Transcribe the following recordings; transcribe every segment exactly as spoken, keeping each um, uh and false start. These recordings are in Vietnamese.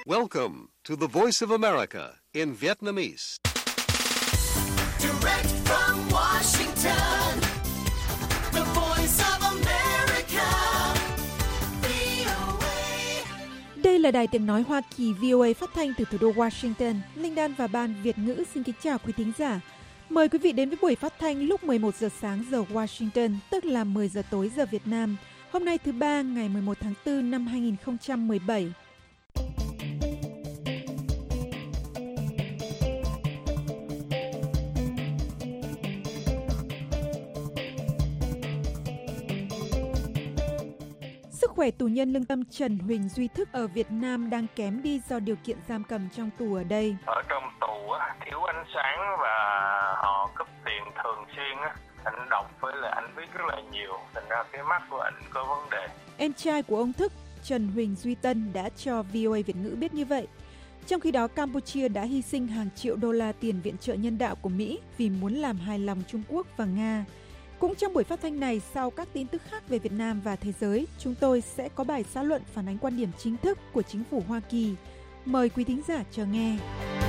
Welcome to the Voice of America in Vietnamese. Direct from Washington, the Voice of America, vê o a. Đây là đài tiếng nói Hoa Kỳ vê o a phát thanh từ thủ đô Washington. Linh Đan và Ban Việt ngữ xin kính chào quý thính giả. Mời quý vị đến với buổi phát thanh lúc mười một giờ sáng giờ Washington, tức là mười giờ tối giờ Việt Nam. Hôm nay thứ ba, ngày mười một tháng tư năm hai nghìn không trăm mười bảy. Sức khỏe tù nhân lương tâm Trần Huỳnh Duy Thức ở Việt Nam đang kém đi do điều kiện giam cầm trong tù ở đây. Ở trong tù á, thiếu ánh sáng và họ cúp điện thường xuyên á. Anh đọc với là anh viết rất là nhiều, thành ra cái mắt của anh có vấn đề. Em trai của ông Thức, Trần Huỳnh Duy Tân đã cho vê o a Việt ngữ biết như vậy. Trong khi đó, Campuchia đã hy sinh hàng triệu đô la tiền viện trợ nhân đạo của Mỹ vì muốn làm hài lòng Trung Quốc và Nga. Cũng trong buổi phát thanh này, sau các tin tức khác về Việt Nam và thế giới, chúng tôi sẽ có bài xã luận phản ánh quan điểm chính thức của chính phủ Hoa Kỳ. Mời quý thính giả chờ nghe.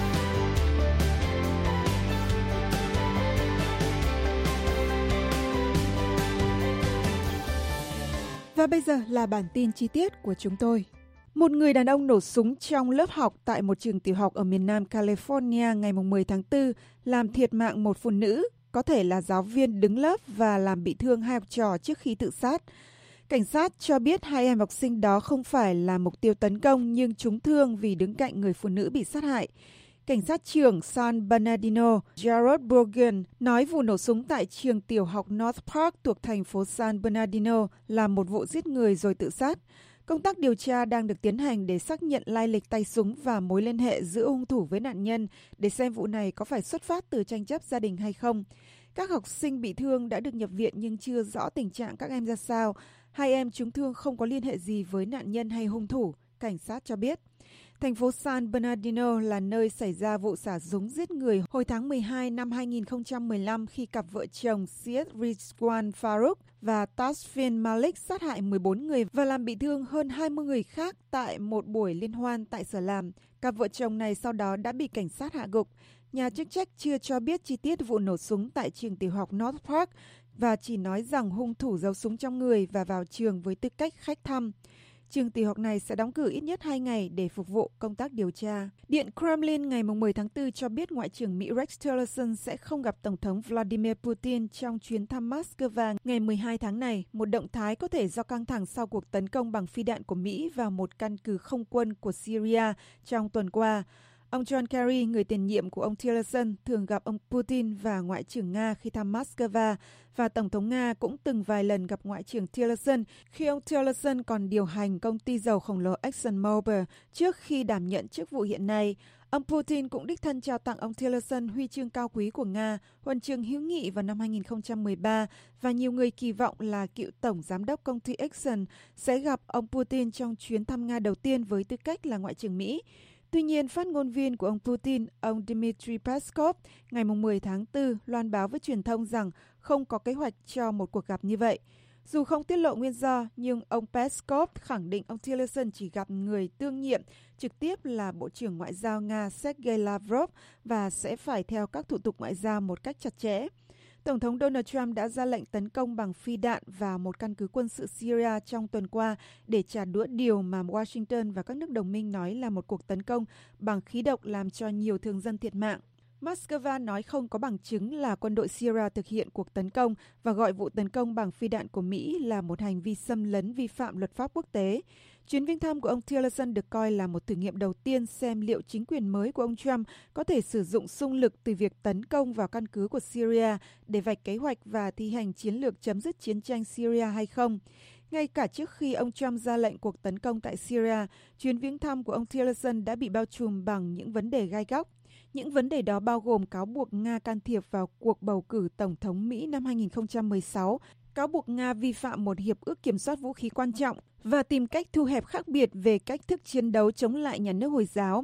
Và bây giờ là bản tin chi tiết của chúng tôi. Một người đàn ông nổ súng trong lớp học tại một trường tiểu học ở miền Nam California ngày mười tháng tư làm thiệt mạng một phụ nữ, có thể là giáo viên đứng lớp, và làm bị thương hai học trò trước khi tự sát. Cảnh sát cho biết hai em học sinh đó không phải là mục tiêu tấn công nhưng trúng thương vì đứng cạnh người phụ nữ bị sát hại. Cảnh sát trưởng San Bernardino Jared Brogan nói vụ nổ súng tại trường tiểu học North Park thuộc thành phố San Bernardino là một vụ giết người rồi tự sát. Công tác điều tra đang được tiến hành để xác nhận lai lịch tay súng và mối liên hệ giữa hung thủ với nạn nhân để xem vụ này có phải xuất phát từ tranh chấp gia đình hay không. Các học sinh bị thương đã được nhập viện nhưng chưa rõ tình trạng các em ra sao. Hai em trúng thương không có liên hệ gì với nạn nhân hay hung thủ, cảnh sát cho biết. Thành phố San Bernardino là nơi xảy ra vụ xả súng giết người hồi tháng mười hai năm hai nghìn không trăm mười lăm khi cặp vợ chồng Syed Rizwan Farouk và Tasfin Malik sát hại mười bốn người và làm bị thương hơn hai mươi người khác tại một buổi liên hoan tại sở làm. Cặp vợ chồng này sau đó đã bị cảnh sát hạ gục. Nhà chức trách chưa cho biết chi tiết vụ nổ súng tại trường tiểu học North Park và chỉ nói rằng hung thủ giấu súng trong người và vào trường với tư cách khách thăm. Trường tiểu học này sẽ đóng cửa ít nhất hai ngày để phục vụ công tác điều tra. Điện Kremlin ngày mười tháng tư cho biết Ngoại trưởng Mỹ Rex Tillerson sẽ không gặp Tổng thống Vladimir Putin trong chuyến thăm Moscow ngày mười hai tháng này, một động thái có thể do căng thẳng sau cuộc tấn công bằng phi đạn của Mỹ vào một căn cứ không quân của Syria trong tuần qua. Ông John Kerry, người tiền nhiệm của ông Tillerson, thường gặp ông Putin và Ngoại trưởng Nga khi thăm Moscow, và Tổng thống Nga cũng từng vài lần gặp Ngoại trưởng Tillerson khi ông Tillerson còn điều hành công ty dầu khổng lồ ExxonMobil trước khi đảm nhận chức vụ hiện nay. Ông Putin cũng đích thân trao tặng ông Tillerson huy chương cao quý của Nga, huân chương hữu nghị vào năm hai nghìn không trăm mười ba, và nhiều người kỳ vọng là cựu tổng giám đốc công ty Exxon sẽ gặp ông Putin trong chuyến thăm Nga đầu tiên với tư cách là Ngoại trưởng Mỹ. Tuy nhiên, phát ngôn viên của ông Putin, ông Dmitry Peskov, ngày mười tháng tư loan báo với truyền thông rằng không có kế hoạch cho một cuộc gặp như vậy. Dù không tiết lộ nguyên do, nhưng ông Peskov khẳng định ông Tillerson chỉ gặp người tương nhiệm trực tiếp là Bộ trưởng Ngoại giao Nga Sergei Lavrov và sẽ phải theo các thủ tục ngoại giao một cách chặt chẽ. Tổng thống Donald Trump đã ra lệnh tấn công bằng phi đạn vào một căn cứ quân sự Syria trong tuần qua để trả đũa điều mà Washington và các nước đồng minh nói là một cuộc tấn công bằng khí độc làm cho nhiều thường dân thiệt mạng. Moscow nói không có bằng chứng là quân đội Syria thực hiện cuộc tấn công và gọi vụ tấn công bằng phi đạn của Mỹ là một hành vi xâm lấn vi phạm luật pháp quốc tế. Chuyến viếng thăm của ông Tillerson được coi là một thử nghiệm đầu tiên xem liệu chính quyền mới của ông Trump có thể sử dụng xung lực từ việc tấn công vào căn cứ của Syria để vạch kế hoạch và thi hành chiến lược chấm dứt chiến tranh Syria hay không. Ngay cả trước khi ông Trump ra lệnh cuộc tấn công tại Syria, chuyến viếng thăm của ông Tillerson đã bị bao trùm bằng những vấn đề gai góc. Những vấn đề đó bao gồm cáo buộc Nga can thiệp vào cuộc bầu cử Tổng thống Mỹ năm hai nghìn không trăm mười sáu, cáo buộc Nga vi phạm một hiệp ước kiểm soát vũ khí quan trọng và tìm cách thu hẹp khác biệt về cách thức chiến đấu chống lại nhà nước Hồi giáo.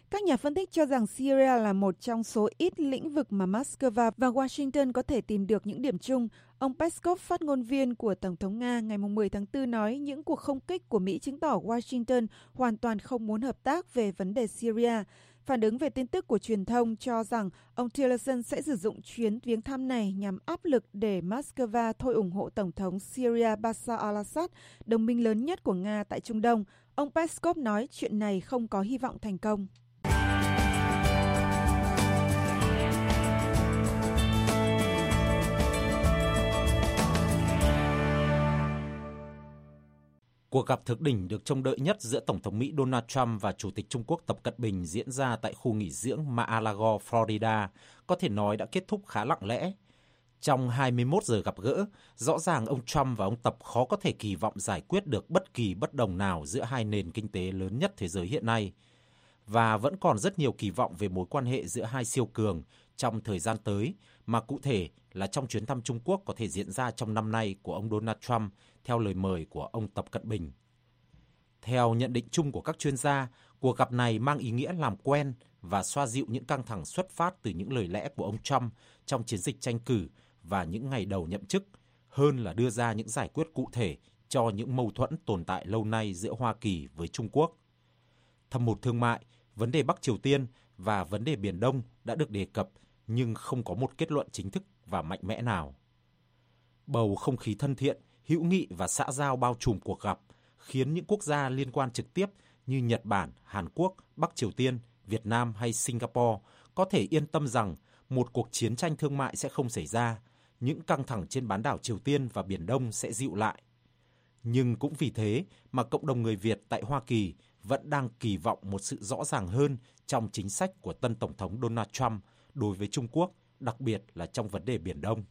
Các nhà phân tích cho rằng Syria là một trong số ít lĩnh vực mà Moscow và Washington có thể tìm được những điểm chung. Ông Peskov, phát ngôn viên của Tổng thống Nga, ngày mười tháng tư nói những cuộc không kích của Mỹ chứng tỏ Washington hoàn toàn không muốn hợp tác về vấn đề Syria. Phản ứng về tin tức của truyền thông cho rằng ông Tillerson sẽ sử dụng chuyến viếng thăm này nhằm áp lực để Moscow thôi ủng hộ Tổng thống Syria Bashar al-Assad, đồng minh lớn nhất của Nga tại Trung Đông. Ông Peskov nói chuyện này không có hy vọng thành công. Cuộc gặp thượng đỉnh được trông đợi nhất giữa Tổng thống Mỹ Donald Trump và Chủ tịch Trung Quốc Tập Cận Bình diễn ra tại khu nghỉ dưỡng Mar-a-Lago, Florida, có thể nói đã kết thúc khá lặng lẽ. Trong hai mươi mốt giờ gặp gỡ, rõ ràng ông Trump và ông Tập khó có thể kỳ vọng giải quyết được bất kỳ bất đồng nào giữa hai nền kinh tế lớn nhất thế giới hiện nay. Và vẫn còn rất nhiều kỳ vọng về mối quan hệ giữa hai siêu cường trong thời gian tới, mà cụ thể là trong chuyến thăm Trung Quốc có thể diễn ra trong năm nay của ông Donald Trump, theo lời mời của ông Tập Cận Bình. Theo nhận định chung của các chuyên gia, cuộc gặp này mang ý nghĩa làm quen và xoa dịu những căng thẳng xuất phát từ những lời lẽ của ông Trump trong chiến dịch tranh cử và những ngày đầu nhậm chức, hơn là đưa ra những giải quyết cụ thể cho những mâu thuẫn tồn tại lâu nay giữa Hoa Kỳ với Trung Quốc. Thâm hụt thương mại, vấn đề Bắc Triều Tiên và vấn đề Biển Đông đã được đề cập, nhưng không có một kết luận chính thức và mạnh mẽ nào. Bầu không khí thân thiện, hữu nghị và xã giao bao trùm cuộc gặp khiến những quốc gia liên quan trực tiếp như Nhật Bản, Hàn Quốc, Bắc Triều Tiên, Việt Nam hay Singapore có thể yên tâm rằng một cuộc chiến tranh thương mại sẽ không xảy ra, những căng thẳng trên bán đảo Triều Tiên và Biển Đông sẽ dịu lại. Nhưng cũng vì thế mà cộng đồng người Việt tại Hoa Kỳ vẫn đang kỳ vọng một sự rõ ràng hơn trong chính sách của tân Tổng thống Donald Trump đối với Trung Quốc, đặc biệt là trong vấn đề Biển Đông.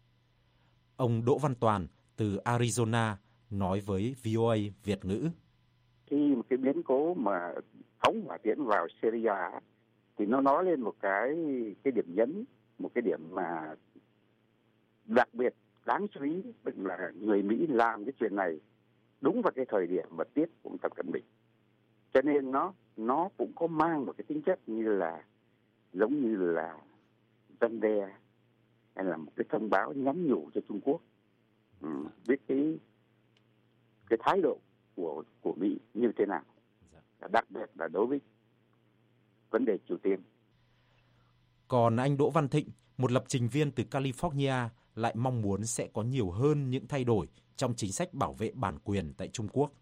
Ông Đỗ Văn Toàn từ Arizona nói với vê o a Việt ngữ. Khi một cái biến cố mà phóng hỏa tiễn vào Syria thì nó nói lên một cái cái điểm nhấn, một cái điểm mà đặc biệt đáng chú ý, tức là người Mỹ làm cái chuyện này đúng vào cái thời điểm và tiết của ông Tập Cận Bình. Cho nên nó nó cũng có mang một cái tính chất như là giống như là răn đe hay là một cái thông báo nhắn nhủ cho Trung Quốc ừ, biết cái cái thái độ của của Mỹ như thế nào, đặc biệt là đối với vấn đề Triều Tiên. Còn anh Đỗ Văn Thịnh, một lập trình viên từ California, lại mong muốn sẽ có nhiều hơn những thay đổi trong chính sách bảo vệ bản quyền tại Trung Quốc.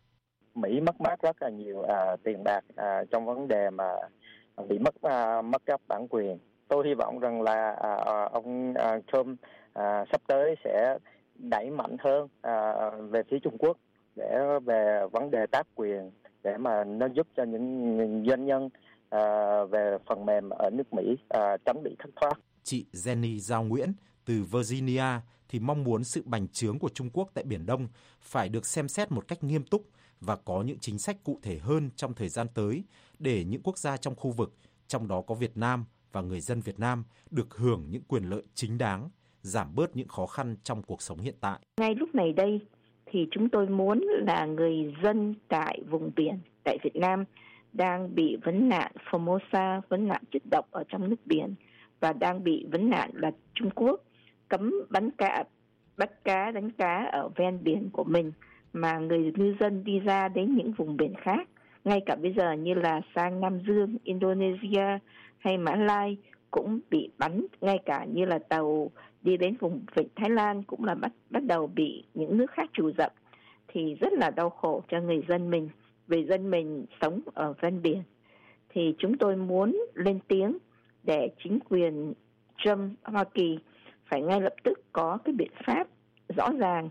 Mỹ mất mát rất là nhiều à, tiền bạc à, trong vấn đề mà bị mất à, mất cắp bản quyền. Tôi hy vọng rằng là à, ông à, Trump à, sắp tới sẽ đẩy mạnh hơn à, về phía Trung Quốc để về vấn đề tác quyền, để mà nó giúp cho những doanh nhân à, về phần mềm ở nước Mỹ à, tránh bị thất thoát. Chị Jenny Giao Nguyễn từ Virginia thì mong muốn sự bành trướng của Trung Quốc tại Biển Đông phải được xem xét một cách nghiêm túc và có những chính sách cụ thể hơn trong thời gian tới để những quốc gia trong khu vực, trong đó có Việt Nam và người dân Việt Nam, được hưởng những quyền lợi chính đáng, giảm bớt những khó khăn trong cuộc sống hiện tại. Ngay lúc này đây thì chúng tôi muốn là người dân tại vùng biển, tại Việt Nam đang bị vấn nạn Formosa, vấn nạn chất độc ở trong nước biển và đang bị vấn nạn là Trung Quốc cấm bắn cá, bắt cá, đánh cá ở ven biển của mình, mà người ngư dân đi ra đến những vùng biển khác, ngay cả bây giờ như là sang Nam Dương, Indonesia hay Mã Lai cũng bị bắn, ngay cả như là tàu đi đến vùng vịnh Thái Lan cũng là bắt bắt đầu bị những nước khác trù dập, thì rất là đau khổ cho người dân mình, vì dân mình sống ở ven biển. Thì chúng tôi muốn lên tiếng để chính quyền Trump Hoa Kỳ phải ngay lập tức có cái biện pháp rõ ràng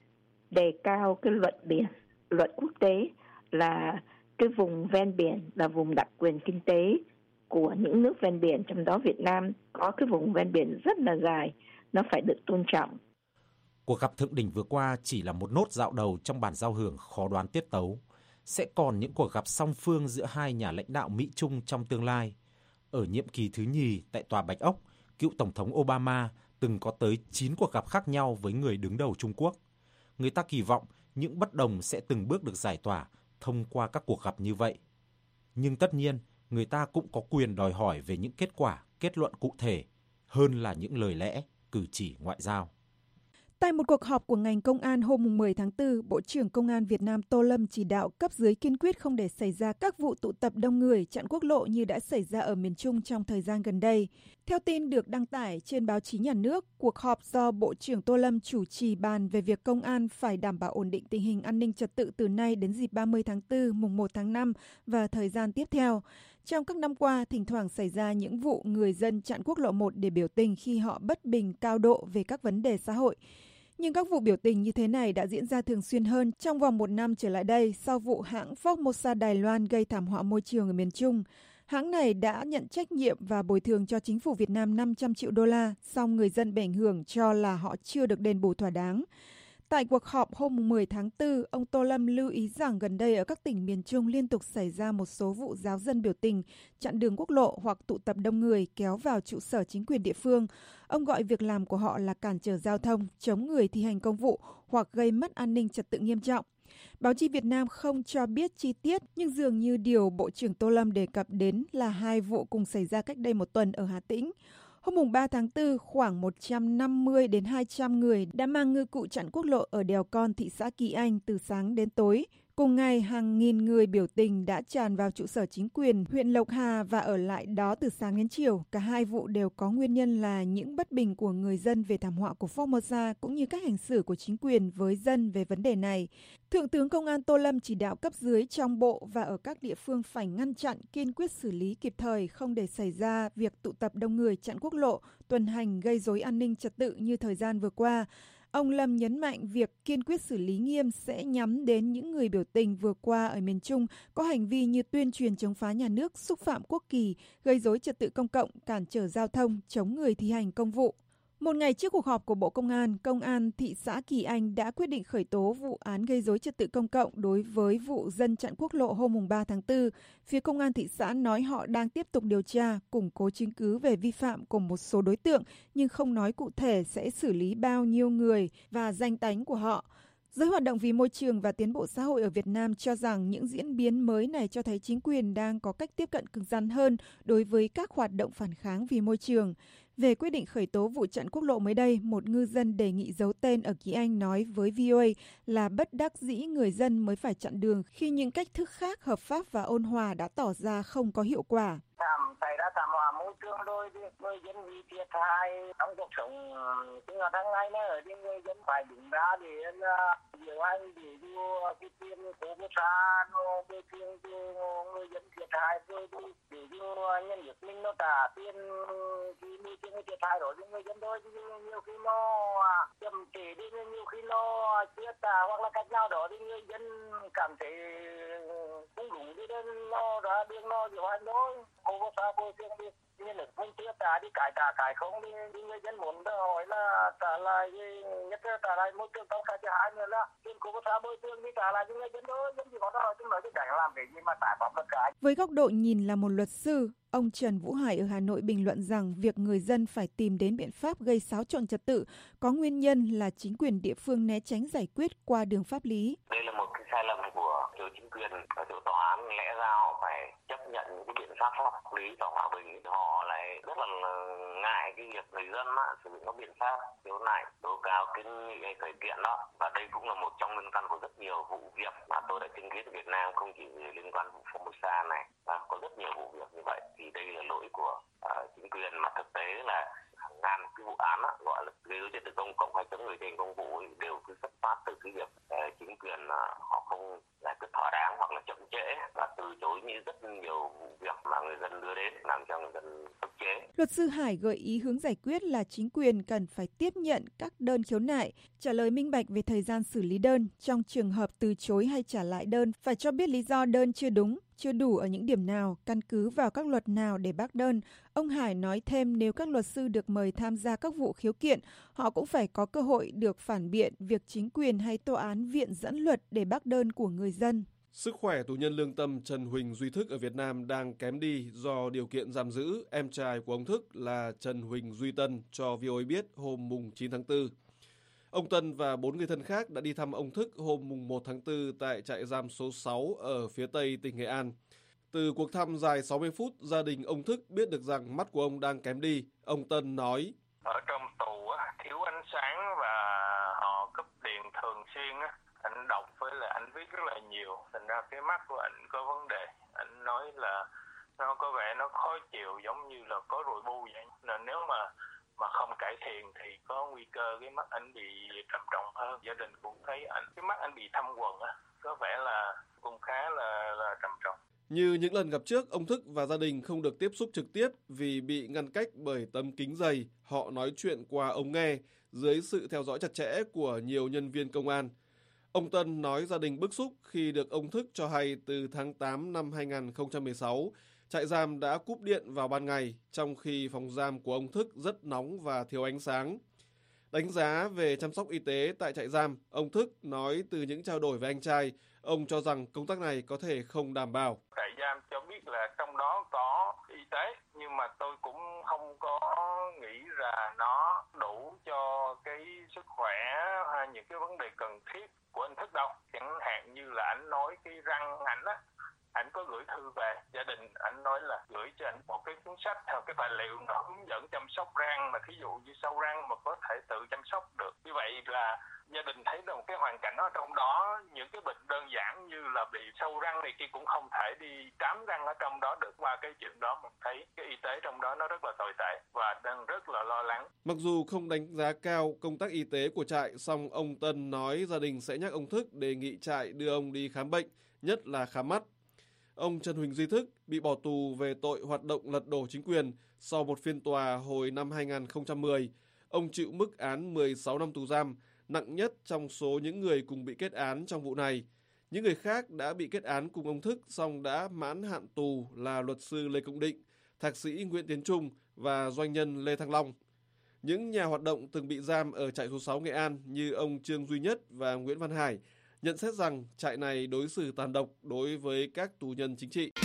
đề cao cái luật biển, luật quốc tế là cái vùng ven biển là vùng đặc quyền kinh tế của những nước ven biển, trong đó Việt Nam có cái vùng ven biển rất là dài, nó phải được tôn trọng. Cuộc gặp thượng đỉnh vừa qua chỉ là một nốt dạo đầu trong bản giao hưởng khó đoán tiết tấu. Sẽ còn những cuộc gặp song phương giữa hai nhà lãnh đạo Mỹ-Trung trong tương lai. Ở nhiệm kỳ thứ nhì tại Tòa Bạch Ốc, cựu Tổng thống Obama từng có tới chín cuộc gặp khác nhau với người đứng đầu Trung Quốc. Người ta kỳ vọng những bất đồng sẽ từng bước được giải tỏa thông qua các cuộc gặp như vậy. Nhưng tất nhiên, người ta cũng có quyền đòi hỏi về những kết quả, kết luận cụ thể hơn là những lời lẽ, cử chỉ ngoại giao. Tại một cuộc họp của ngành công an hôm mười tháng tư, Bộ trưởng Công an Việt Nam Tô Lâm chỉ đạo cấp dưới kiên quyết không để xảy ra các vụ tụ tập đông người chặn quốc lộ như đã xảy ra ở miền Trung trong thời gian gần đây. Theo tin được đăng tải trên báo chí nhà nước, cuộc họp do Bộ trưởng Tô Lâm chủ trì bàn về việc công an phải đảm bảo ổn định tình hình an ninh trật tự từ nay đến dịp ba mươi tháng tư, mùng một tháng năm và thời gian tiếp theo. Trong các năm qua, thỉnh thoảng xảy ra những vụ người dân chặn quốc lộ một để biểu tình khi họ bất bình cao độ về các vấn đề xã hội. Nhưng các vụ biểu tình như thế này đã diễn ra thường xuyên hơn trong vòng một năm trở lại đây sau vụ hãng Formosa Đài Loan gây thảm họa môi trường ở miền Trung. Hãng này đã nhận trách nhiệm và bồi thường cho chính phủ Việt Nam năm trăm triệu đô la, song người dân bị ảnh hưởng cho là họ chưa được đền bù thỏa đáng. Tại cuộc họp hôm mười tháng tư, ông Tô Lâm lưu ý rằng gần đây ở các tỉnh miền Trung liên tục xảy ra một số vụ giáo dân biểu tình, chặn đường quốc lộ hoặc tụ tập đông người kéo vào trụ sở chính quyền địa phương. Ông gọi việc làm của họ là cản trở giao thông, chống người thi hành công vụ hoặc gây mất an ninh trật tự nghiêm trọng. Báo chí Việt Nam không cho biết chi tiết, nhưng dường như điều Bộ trưởng Tô Lâm đề cập đến là hai vụ cùng xảy ra cách đây một tuần ở Hà Tĩnh. Hôm ba tháng tư, khoảng một trăm năm mươi đến hai trăm người đã mang ngư cụ chặn quốc lộ ở đèo Con, thị xã Kỳ Anh từ sáng đến tối. Cùng ngày, hàng nghìn người biểu tình đã tràn vào trụ sở chính quyền huyện Lộc Hà và ở lại đó từ sáng đến chiều. Cả hai vụ đều có nguyên nhân là những bất bình của người dân về thảm họa của Formosa cũng như cách hành xử của chính quyền với dân về vấn đề này. Thượng tướng Công an Tô Lâm chỉ đạo cấp dưới trong bộ và ở các địa phương phải ngăn chặn, kiên quyết xử lý kịp thời, không để xảy ra việc tụ tập đông người chặn quốc lộ, tuần hành gây rối an ninh trật tự như thời gian vừa qua. Ông Lâm nhấn mạnh việc kiên quyết xử lý nghiêm sẽ nhắm đến những người biểu tình vừa qua ở miền Trung có hành vi như tuyên truyền chống phá nhà nước, xúc phạm quốc kỳ, gây rối trật tự công cộng, cản trở giao thông, chống người thi hành công vụ. Một ngày trước cuộc họp của Bộ Công an, Công an thị xã Kỳ Anh đã quyết định khởi tố vụ án gây rối trật tự công cộng đối với vụ dân chặn quốc lộ hôm ba tháng tư. Phía Công an thị xã nói họ đang tiếp tục điều tra, củng cố chứng cứ về vi phạm của một số đối tượng, nhưng không nói cụ thể sẽ xử lý bao nhiêu người và danh tánh của họ. Giới hoạt động vì môi trường và tiến bộ xã hội ở Việt Nam cho rằng những diễn biến mới này cho thấy chính quyền đang có cách tiếp cận cứng rắn hơn đối với các hoạt động phản kháng vì môi trường. Về quyết định khởi tố vụ chặn quốc lộ mới đây, một ngư dân đề nghị giấu tên ở Kỳ Anh nói với vê o a là bất đắc dĩ người dân mới phải chặn đường khi những cách thức khác hợp pháp và ôn hòa đã tỏ ra không có hiệu quả. Thảm xảy ra thảm họa môi trường rồi thì người dân bị thiệt hại trong cuộc sống sinh hoạt hàng ngày nữa thì người dân phải đứng ra để điều hành để đưa cái tiền của quốc gia nó bồi thường cho người dân thiệt hại rồi đi để cho nhân lực mình nó trả tiền thì bị tiền thiệt hại rồi cho người dân thôi, chứ nhiều khi nó chậm trễ đi, nhiều khi nó chưa trả hoặc là cách nào đó thì người dân cảm thấy không đúng đi nên nó ra đường nó điều hành thôi. Cô có sao bồi thường đi nhân lực không chưa trả đi cải trả cải không đi, thì người dân muốn hỏi là trả lại nhất là trả lại môi trường công, cái thứ hai nữa là tiền cô có sao bồi thường đi trả lại cho người dân thôi, dân chỉ có nói chúng nói chứ chẳng làm cái gì mà trả pháp luật cả. Với góc độ nhìn là một luật sư, ông Trần Vũ Hải ở Hà Nội bình luận rằng việc người dân phải tìm đến biện pháp gây xáo trộn trật tự có nguyên nhân là chính quyền địa phương né tránh giải quyết qua đường pháp lý. Đây là một cái sai lầm của chỗ chính quyền và chỗ tòa án, lẽ ra họ phải chấp nhận những cái biện pháp pháp lý và hòa bình. Họ lại rất là ngại cái việc người dân á, sử dụng các biện pháp khiếu nại, tố cáo, kiến nghị, khởi kiện đó. Và đây cũng là một trong nguyên căn của rất nhiều vụ việc mà tôi đã chứng kiến ở Việt Nam, không chỉ liên quan vụ Formosa này, và có rất nhiều vụ việc như vậy. Thì đây là lỗi của uh, chính quyền, mà thực tế là hàng ngàn cái vụ án á, gọi là gây dối trật tự công cộng hay chống người thi hành công vụ ấy, đều cứ xuất phát từ cái việc uh, chính quyền uh, họ không giải quyết thỏa đáng hoặc là chậm trễ và từ chối như rất nhiều vụ việc mà người dân đưa đến, làm cho người dân ức chế. Luật sư Hải gợi ý hướng giải quyết là chính quyền cần phải tiếp nhận các đơn khiếu nại, trả lời minh bạch về thời gian xử lý đơn. Trong trường hợp từ chối hay trả lại đơn, phải cho biết lý do đơn chưa đúng, chưa đủ ở những điểm nào, căn cứ vào các luật nào để bác đơn. Ông Hải nói thêm nếu các luật sư được mời tham gia các vụ khiếu kiện, họ cũng phải có cơ hội được phản biện việc chính quyền hay tòa án viện dẫn luật để bác đơn của người dân. Sức khỏe tù nhân lương tâm Trần Huỳnh Duy Thức ở Việt Nam đang kém đi do điều kiện giam giữ. Em trai của ông Thức là Trần Huỳnh Duy Tân cho vê o a biết hôm mùng chín tháng tư. Ông Tân và bốn người thân khác đã đi thăm ông Thức hôm mùng một tháng tư tại trại giam số sáu ở phía tây tỉnh Nghệ An. Từ cuộc thăm dài sáu mươi phút, gia đình ông Thức biết được rằng mắt của ông đang kém đi. Ông Tân nói: Ở trong tù á, thiếu ánh sáng và họ cúp điện thường xuyên á. Anh đọc với là anh viết rất là nhiều, thành ra cái mắt của anh có vấn đề. Anh nói là nó có vẻ nó khó chịu, giống như là có ruồi bu vậy. Nên nếu mà mà không cải thiện thì có nguy cơ cái mắt anh bị trầm trọng hơn. Gia đình cũng thấy anh cái mắt anh bị thâm quầng á, có vẻ là cũng khá là là trầm trọng. Như những lần gặp trước, ông Thức và gia đình không được tiếp xúc trực tiếp vì bị ngăn cách bởi tấm kính dày. Họ nói chuyện qua ống nghe dưới sự theo dõi chặt chẽ của nhiều nhân viên công an. Ông Tân nói gia đình bức xúc khi được ông Thức cho hay từ tháng tám năm hai nghìn không trăm mười sáu, trại giam đã cúp điện vào ban ngày, trong khi phòng giam của ông Thức rất nóng và thiếu ánh sáng. Đánh giá về chăm sóc y tế tại trại giam, ông Thức nói từ những trao đổi với anh trai, ông cho rằng công tác này có thể không đảm bảo. Trại giam cho biết là trong đó có y tế, nhưng mà tôi cũng không có nghĩ là nó đủ cho cái sức khỏe hay những cái vấn đề cần thiết của anh Thức đâu. Chẳng hạn như là anh nói cái răng ảnh á, anh có gửi thư về gia đình, anh nói là gửi cho anh một cái cuốn sách theo cái tài liệu nó hướng dẫn chăm sóc răng, mà thí dụ như sâu răng mà có thể tự chăm sóc được. Như vậy là gia đình thấy được một cái hoàn cảnh ở trong đó, những cái bệnh đơn giản như là bị sâu răng này kia cũng không thể đi trám răng ở trong đó được. Qua cái chuyện đó mình thấy cái y tế trong đó nó rất là tồi tệ và đang rất là lo lắng. Mặc dù không đánh giá cao công tác y tế của trại, song ông Tân nói gia đình sẽ nhắc ông Thức đề nghị trại đưa ông đi khám bệnh, nhất là khám mắt. Ông Trần Huỳnh Duy Thức bị bỏ tù về tội hoạt động lật đổ chính quyền sau một phiên tòa hồi năm hai nghìn không trăm mười. Ông chịu mức án mười sáu năm tù giam, nặng nhất trong số những người cùng bị kết án trong vụ này. Những người khác đã bị kết án cùng ông Thức song đã mãn hạn tù là luật sư Lê Công Định, thạc sĩ Nguyễn Tiến Trung và doanh nhân Lê Thăng Long. Những nhà hoạt động từng bị giam ở trại số sáu Nghệ An như ông Trương Duy Nhất và Nguyễn Văn Hải nhận xét rằng trại này đối xử tàn độc đối với các tù nhân chính trị.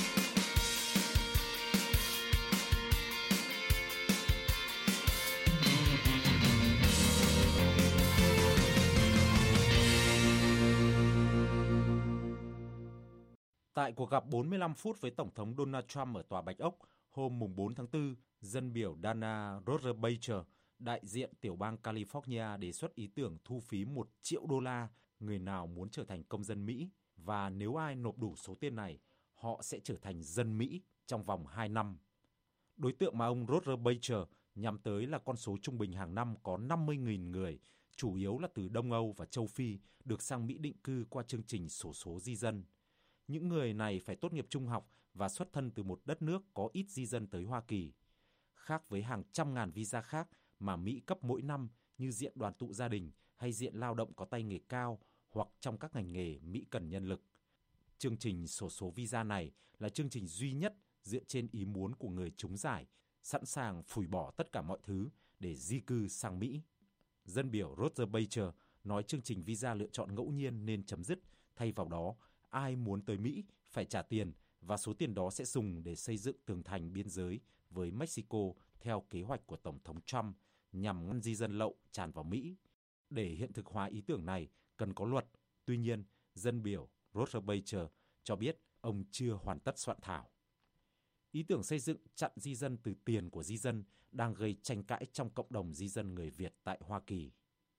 Tại cuộc gặp bốn mươi lăm phút với Tổng thống Donald Trump ở Tòa Bạch Ốc hôm bốn tháng tư, dân biểu Dana Rohrabacher, đại diện tiểu bang California đề xuất ý tưởng thu phí một triệu đô la người nào muốn trở thành công dân Mỹ, và nếu ai nộp đủ số tiền này, họ sẽ trở thành dân Mỹ trong vòng hai năm. Đối tượng mà ông Rohrabacher nhắm tới là con số trung bình hàng năm có năm mươi nghìn người, chủ yếu là từ Đông Âu và châu Phi, được sang Mỹ định cư qua chương trình xổ số di dân. Những người này phải tốt nghiệp trung học và xuất thân từ một đất nước có ít di dân tới Hoa Kỳ. Khác với hàng trăm ngàn visa khác mà Mỹ cấp mỗi năm như diện đoàn tụ gia đình hay diện lao động có tay nghề cao hoặc trong các ngành nghề Mỹ cần nhân lực. Chương trình xổ số visa này là chương trình duy nhất dựa trên ý muốn của người trúng giải, sẵn sàng phủi bỏ tất cả mọi thứ để di cư sang Mỹ. Dân biểu Rohrabacher nói chương trình visa lựa chọn ngẫu nhiên nên chấm dứt, thay vào đó ai muốn tới Mỹ phải trả tiền và số tiền đó sẽ dùng để xây dựng tường thành biên giới với Mexico theo kế hoạch của Tổng thống Trump nhằm ngăn di dân lậu tràn vào Mỹ. Để hiện thực hóa ý tưởng này cần có luật, tuy nhiên dân biểu Rohrabacher cho biết ông chưa hoàn tất soạn thảo. Ý tưởng xây dựng chặn di dân từ tiền của di dân đang gây tranh cãi trong cộng đồng di dân người Việt tại Hoa Kỳ.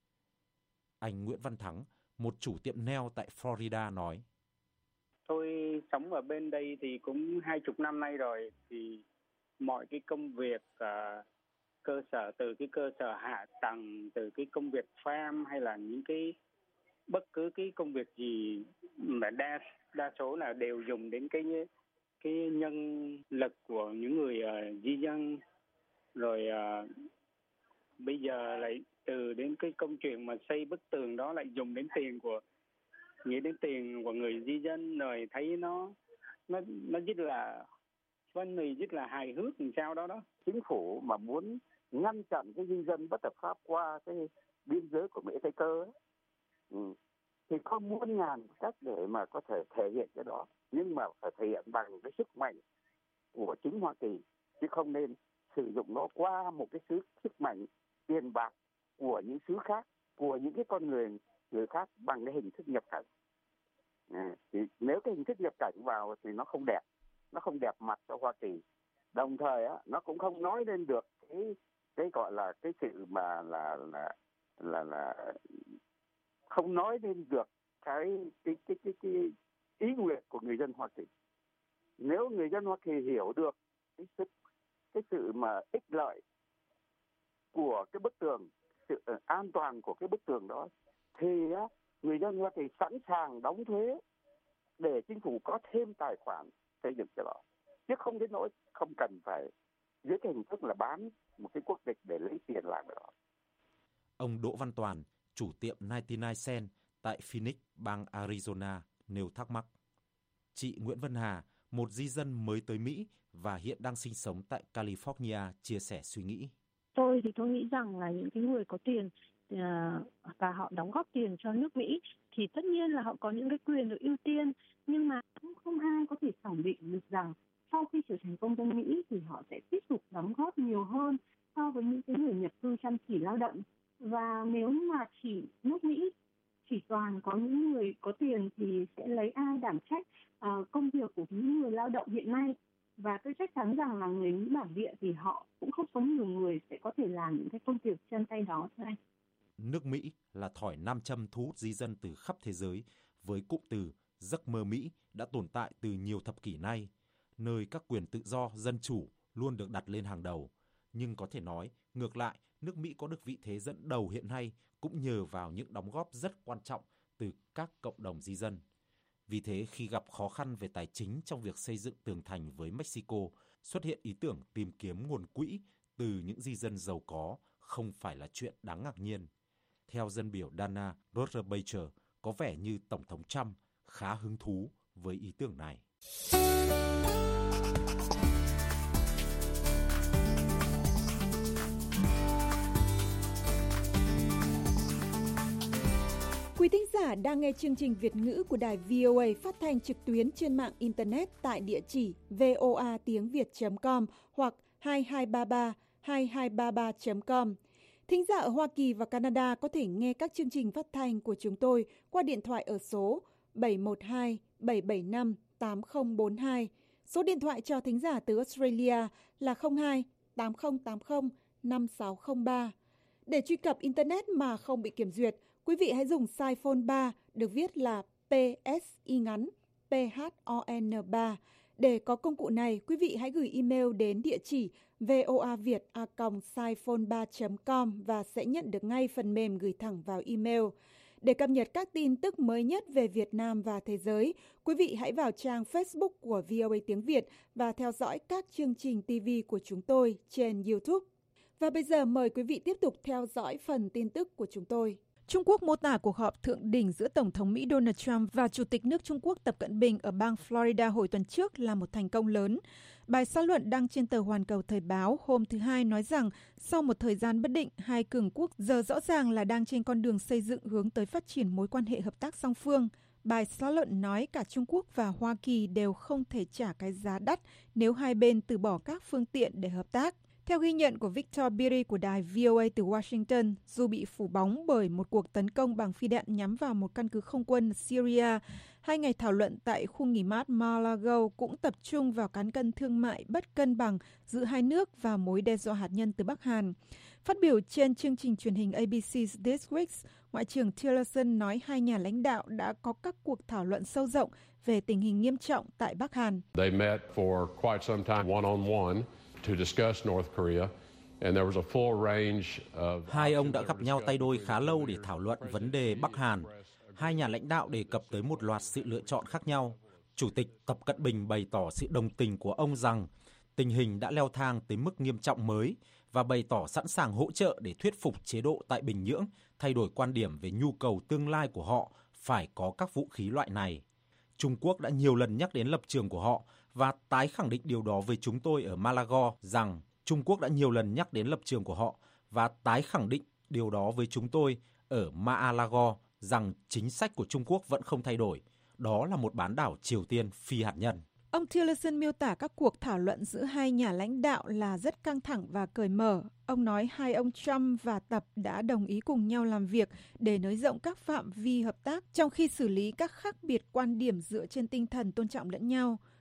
Anh Nguyễn Văn Thắng, một chủ tiệm nail tại Florida nói: Tôi sống ở bên đây thì cũng hai chục năm nay rồi, thì mọi cái công việc uh, cơ sở, từ cái cơ sở hạ tầng, từ cái công việc farm hay là những cái bất cứ cái công việc gì mà đa đa số là đều dùng đến cái cái nhân lực của những người uh, di dân. Rồi uh, bây giờ lại từ đến cái công chuyện mà xây bức tường đó lại dùng đến tiền của nghĩ đến tiền của người di dân, rồi thấy nó nó nó rất là phân người rất là hài hước làm sao đó đó. Chính phủ mà muốn ngăn chặn cái di dân bất hợp pháp qua cái biên giới của Mỹ Tây Cơ ấy, ừ. thì có muôn ngàn cách để mà có thể thể hiện cái đó, nhưng mà phải thể hiện bằng cái sức mạnh của chính Hoa Kỳ, chứ không nên sử dụng nó qua một cái sức sức mạnh tiền bạc của những xứ khác, của những cái con người người khác bằng cái hình thức nhập cảnh. À, thì nếu cái hình thức nhập cảnh vào thì nó không đẹp, nó không đẹp mặt cho Hoa Kỳ. Đồng thời á, nó cũng không nói lên được cái cái gọi là cái sự mà là là là là không nói lên được cái cái cái cái, cái ý nguyện của người dân Hoa Kỳ. Nếu người dân Hoa Kỳ hiểu được cái sự cái sự mà ích lợi của cái bức tường, sự an toàn của cái bức tường đó, thì á, người dân Hoa Kỳ sẵn sàng đóng thuế để chính phủ có thêm tài khoản xây dựng cái đó, chứ không đến nỗi không cần phải dưới cái hình thức là bán một cái quốc tịch để lấy tiền làm cái đó. Ông Đỗ Văn Toàn, chủ tiệm chín mươi chín Cent tại Phoenix, bang Arizona, nêu thắc mắc. Chị Nguyễn Vân Hà, một di dân mới tới Mỹ và hiện đang sinh sống tại California, chia sẻ suy nghĩ. Tôi thì tôi nghĩ rằng là những cái người có tiền và họ đóng góp tiền cho nước Mỹ thì tất nhiên là họ có những cái quyền được ưu tiên, nhưng mà cũng không ai có thể khẳng định được rằng sau khi trở thành công dân Mỹ thì họ sẽ tiếp tục đóng góp nhiều hơn so với những cái người nhập cư chăm chỉ lao động. Và nếu mà chỉ nước Mỹ chỉ toàn có những người có tiền thì sẽ lấy ai đảm trách uh, công việc của những người lao động hiện nay. Và tôi chắc chắn rằng là người Mỹ bản địa thì họ cũng không có nhiều người sẽ có thể làm những cái công việc chân tay đó thưa anh. Nước Mỹ là thỏi nam châm thu hút di dân từ khắp thế giới, với cụm từ giấc mơ Mỹ đã tồn tại từ nhiều thập kỷ nay, nơi các quyền tự do, dân chủ luôn được đặt lên hàng đầu. Nhưng có thể nói, ngược lại, nước Mỹ có được vị thế dẫn đầu hiện nay cũng nhờ vào những đóng góp rất quan trọng từ các cộng đồng di dân. Vì thế, khi gặp khó khăn về tài chính trong việc xây dựng tường thành với Mexico, xuất hiện ý tưởng tìm kiếm nguồn quỹ từ những di dân giàu có không phải là chuyện đáng ngạc nhiên. Theo dân biểu Dana Rohrabacher, có vẻ như Tổng thống Trump khá hứng thú với ý tưởng này. Quý thính giả đang nghe chương trình Việt ngữ của đài vê o a phát thanh trực tuyến trên mạng Internet tại địa chỉ voa tiếng việt chấm com hoặc hai hai ba ba hai hai ba ba chấm com. Thính giả ở Hoa Kỳ và Canada có thể nghe các chương trình phát thanh của chúng tôi qua điện thoại ở số bảy một hai bảy bảy năm tám không bốn hai. Số điện thoại cho thính giả từ Australia là không hai tám không tám không năm sáu không ba. Để truy cập Internet mà không bị kiểm duyệt, quý vị hãy dùng size phone ba được viết là pê ét y ngắn pê hát o en ba. Để có công cụ này, quý vị hãy gửi email đến địa chỉ voaviet a còng siphone ba chấm com và sẽ nhận được ngay phần mềm gửi thẳng vào email. Để cập nhật các tin tức mới nhất về Việt Nam và thế giới, quý vị hãy vào trang Facebook của vê o a tiếng Việt và theo dõi các chương trình ti vi của chúng tôi trên YouTube. Và bây giờ mời quý vị tiếp tục theo dõi phần tin tức của chúng tôi. Trung Quốc mô tả cuộc họp thượng đỉnh giữa Tổng thống Mỹ Donald Trump và Chủ tịch nước Trung Quốc Tập Cận Bình ở bang Florida hồi tuần trước là một thành công lớn. Bài xã luận đăng trên tờ Hoàn Cầu Thời báo hôm thứ Hai nói rằng sau một thời gian bất định, hai cường quốc giờ rõ ràng là đang trên con đường xây dựng hướng tới phát triển mối quan hệ hợp tác song phương. Bài xã luận nói cả Trung Quốc và Hoa Kỳ đều không thể trả cái giá đắt nếu hai bên từ bỏ các phương tiện để hợp tác. Theo ghi nhận của Victor Beery của đài vê o a từ Washington, dù bị phủ bóng bởi một cuộc tấn công bằng phi đạn nhắm vào một căn cứ không quân Syria, hai ngày thảo luận tại khu nghỉ mát Mar-a-Lago cũng tập trung vào cán cân thương mại bất cân bằng giữa hai nước và mối đe dọa hạt nhân từ Bắc Hàn. Phát biểu trên chương trình truyền hình a bê xê This Week, Ngoại trưởng Tillerson nói hai nhà lãnh đạo đã có các cuộc thảo luận sâu rộng về tình hình nghiêm trọng tại Bắc Hàn. They met for quite some time one-on-one. To discuss North Korea, and there was a full range of... Hai ông đã gặp nhau tay đôi khá lâu để thảo luận vấn đề Bắc Hàn. Hai nhà lãnh đạo đề cập tới một loạt sự lựa chọn khác nhau. Chủ tịch Tập Cận Bình bày tỏ sự đồng tình của ông rằng tình hình đã leo thang tới mức nghiêm trọng mới và bày tỏ sẵn sàng hỗ trợ để thuyết phục chế độ tại Bình Nhưỡng thay đổi quan điểm về nhu cầu tương lai của họ phải có các vũ khí loại này. Trung Quốc đã nhiều lần nhắc đến lập trường của họ và tái khẳng định điều đó với chúng tôi ở Mar-a-Lago rằng Trung Quốc đã nhiều lần nhắc đến lập trường của họ và tái khẳng định điều đó với chúng tôi ở Mar-a-Lago rằng chính sách của Trung Quốc vẫn không thay đổi. Đó là một bán đảo Triều Tiên phi hạt nhân. Ông Tillerson miêu tả các cuộc thảo luận giữa hai nhà lãnh đạo là rất căng thẳng và cởi mở. Ông nói hai ông Trump và Tập đã đồng ý cùng nhau làm việc để nới rộng các phạm vi hợp tác trong khi xử lý các khác biệt quan điểm dựa trên tinh thần tôn trọng lẫn nhau.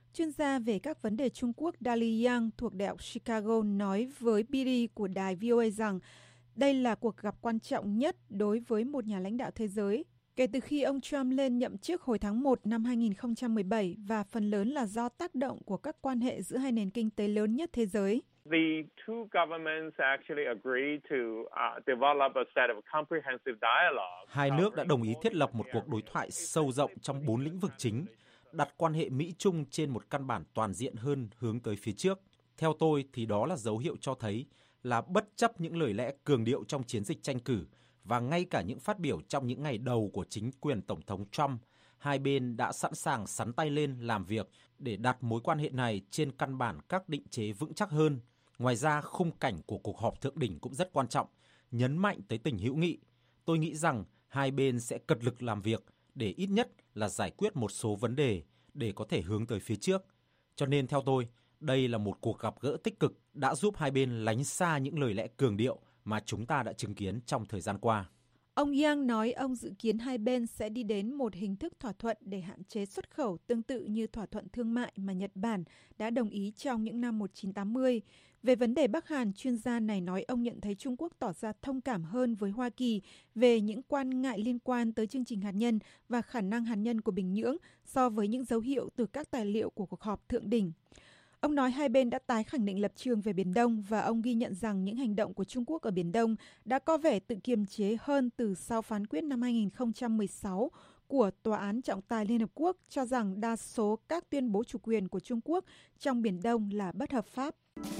Chuyên gia về các vấn đề Trung Quốc Dali Yang thuộc Đại học Chicago nói với bê đê của đài vê o a rằng đây là cuộc gặp quan trọng nhất đối với một nhà lãnh đạo thế giới kể từ khi ông Trump lên nhậm chức hồi tháng một năm hai nghìn không trăm mười bảy, và phần lớn là do tác động của các quan hệ giữa hai nền kinh tế lớn nhất thế giới. The two governments actually agreed to uh, develop a set of comprehensive dialogue. Hai nước đã đồng ý thiết lập một cuộc đối thoại sâu rộng trong bốn lĩnh vực chính, đặt quan hệ Mỹ-Trung trên một căn bản toàn diện hơn hướng tới phía trước. Theo tôi thì đó là dấu hiệu cho thấy là bất chấp những lời lẽ cường điệu trong chiến dịch tranh cử và ngay cả những phát biểu trong những ngày đầu của chính quyền Tổng thống Trump, hai bên đã sẵn sàng sắn tay lên làm việc để đặt mối quan hệ này trên căn bản các định chế vững chắc hơn. Ngoài ra, khung cảnh của cuộc họp thượng đỉnh cũng rất quan trọng, nhấn mạnh tới tình hữu nghị. Tôi nghĩ rằng hai bên sẽ cật lực làm việc để ít nhất là giải quyết một số vấn đề để có thể hướng tới phía trước. Cho nên theo tôi, đây là một cuộc gặp gỡ tích cực đã giúp hai bên lánh xa những lời lẽ cường điệu mà chúng ta đã chứng kiến trong thời gian qua. Ông Yang nói ông dự kiến hai bên sẽ đi đến một hình thức thỏa thuận để hạn chế xuất khẩu tương tự như thỏa thuận thương mại mà Nhật Bản đã đồng ý trong những năm một nghìn chín trăm tám mươi. Về vấn đề Bắc Hàn, chuyên gia này nói ông nhận thấy Trung Quốc tỏ ra thông cảm hơn với Hoa Kỳ về những quan ngại liên quan tới chương trình hạt nhân và khả năng hạt nhân của Bình Nhưỡng so với những dấu hiệu từ các tài liệu của cuộc họp thượng đỉnh. Ông nói hai bên đã tái khẳng định lập trường về Biển Đông và ông ghi nhận rằng những hành động của Trung Quốc ở Biển Đông đã có vẻ tự kiềm chế hơn từ sau phán quyết năm hai nghìn không trăm mười sáu của Tòa án Trọng tài Liên Hợp Quốc cho rằng đa số các tuyên bố chủ quyền của Trung Quốc trong Biển Đông là bất hợp pháp.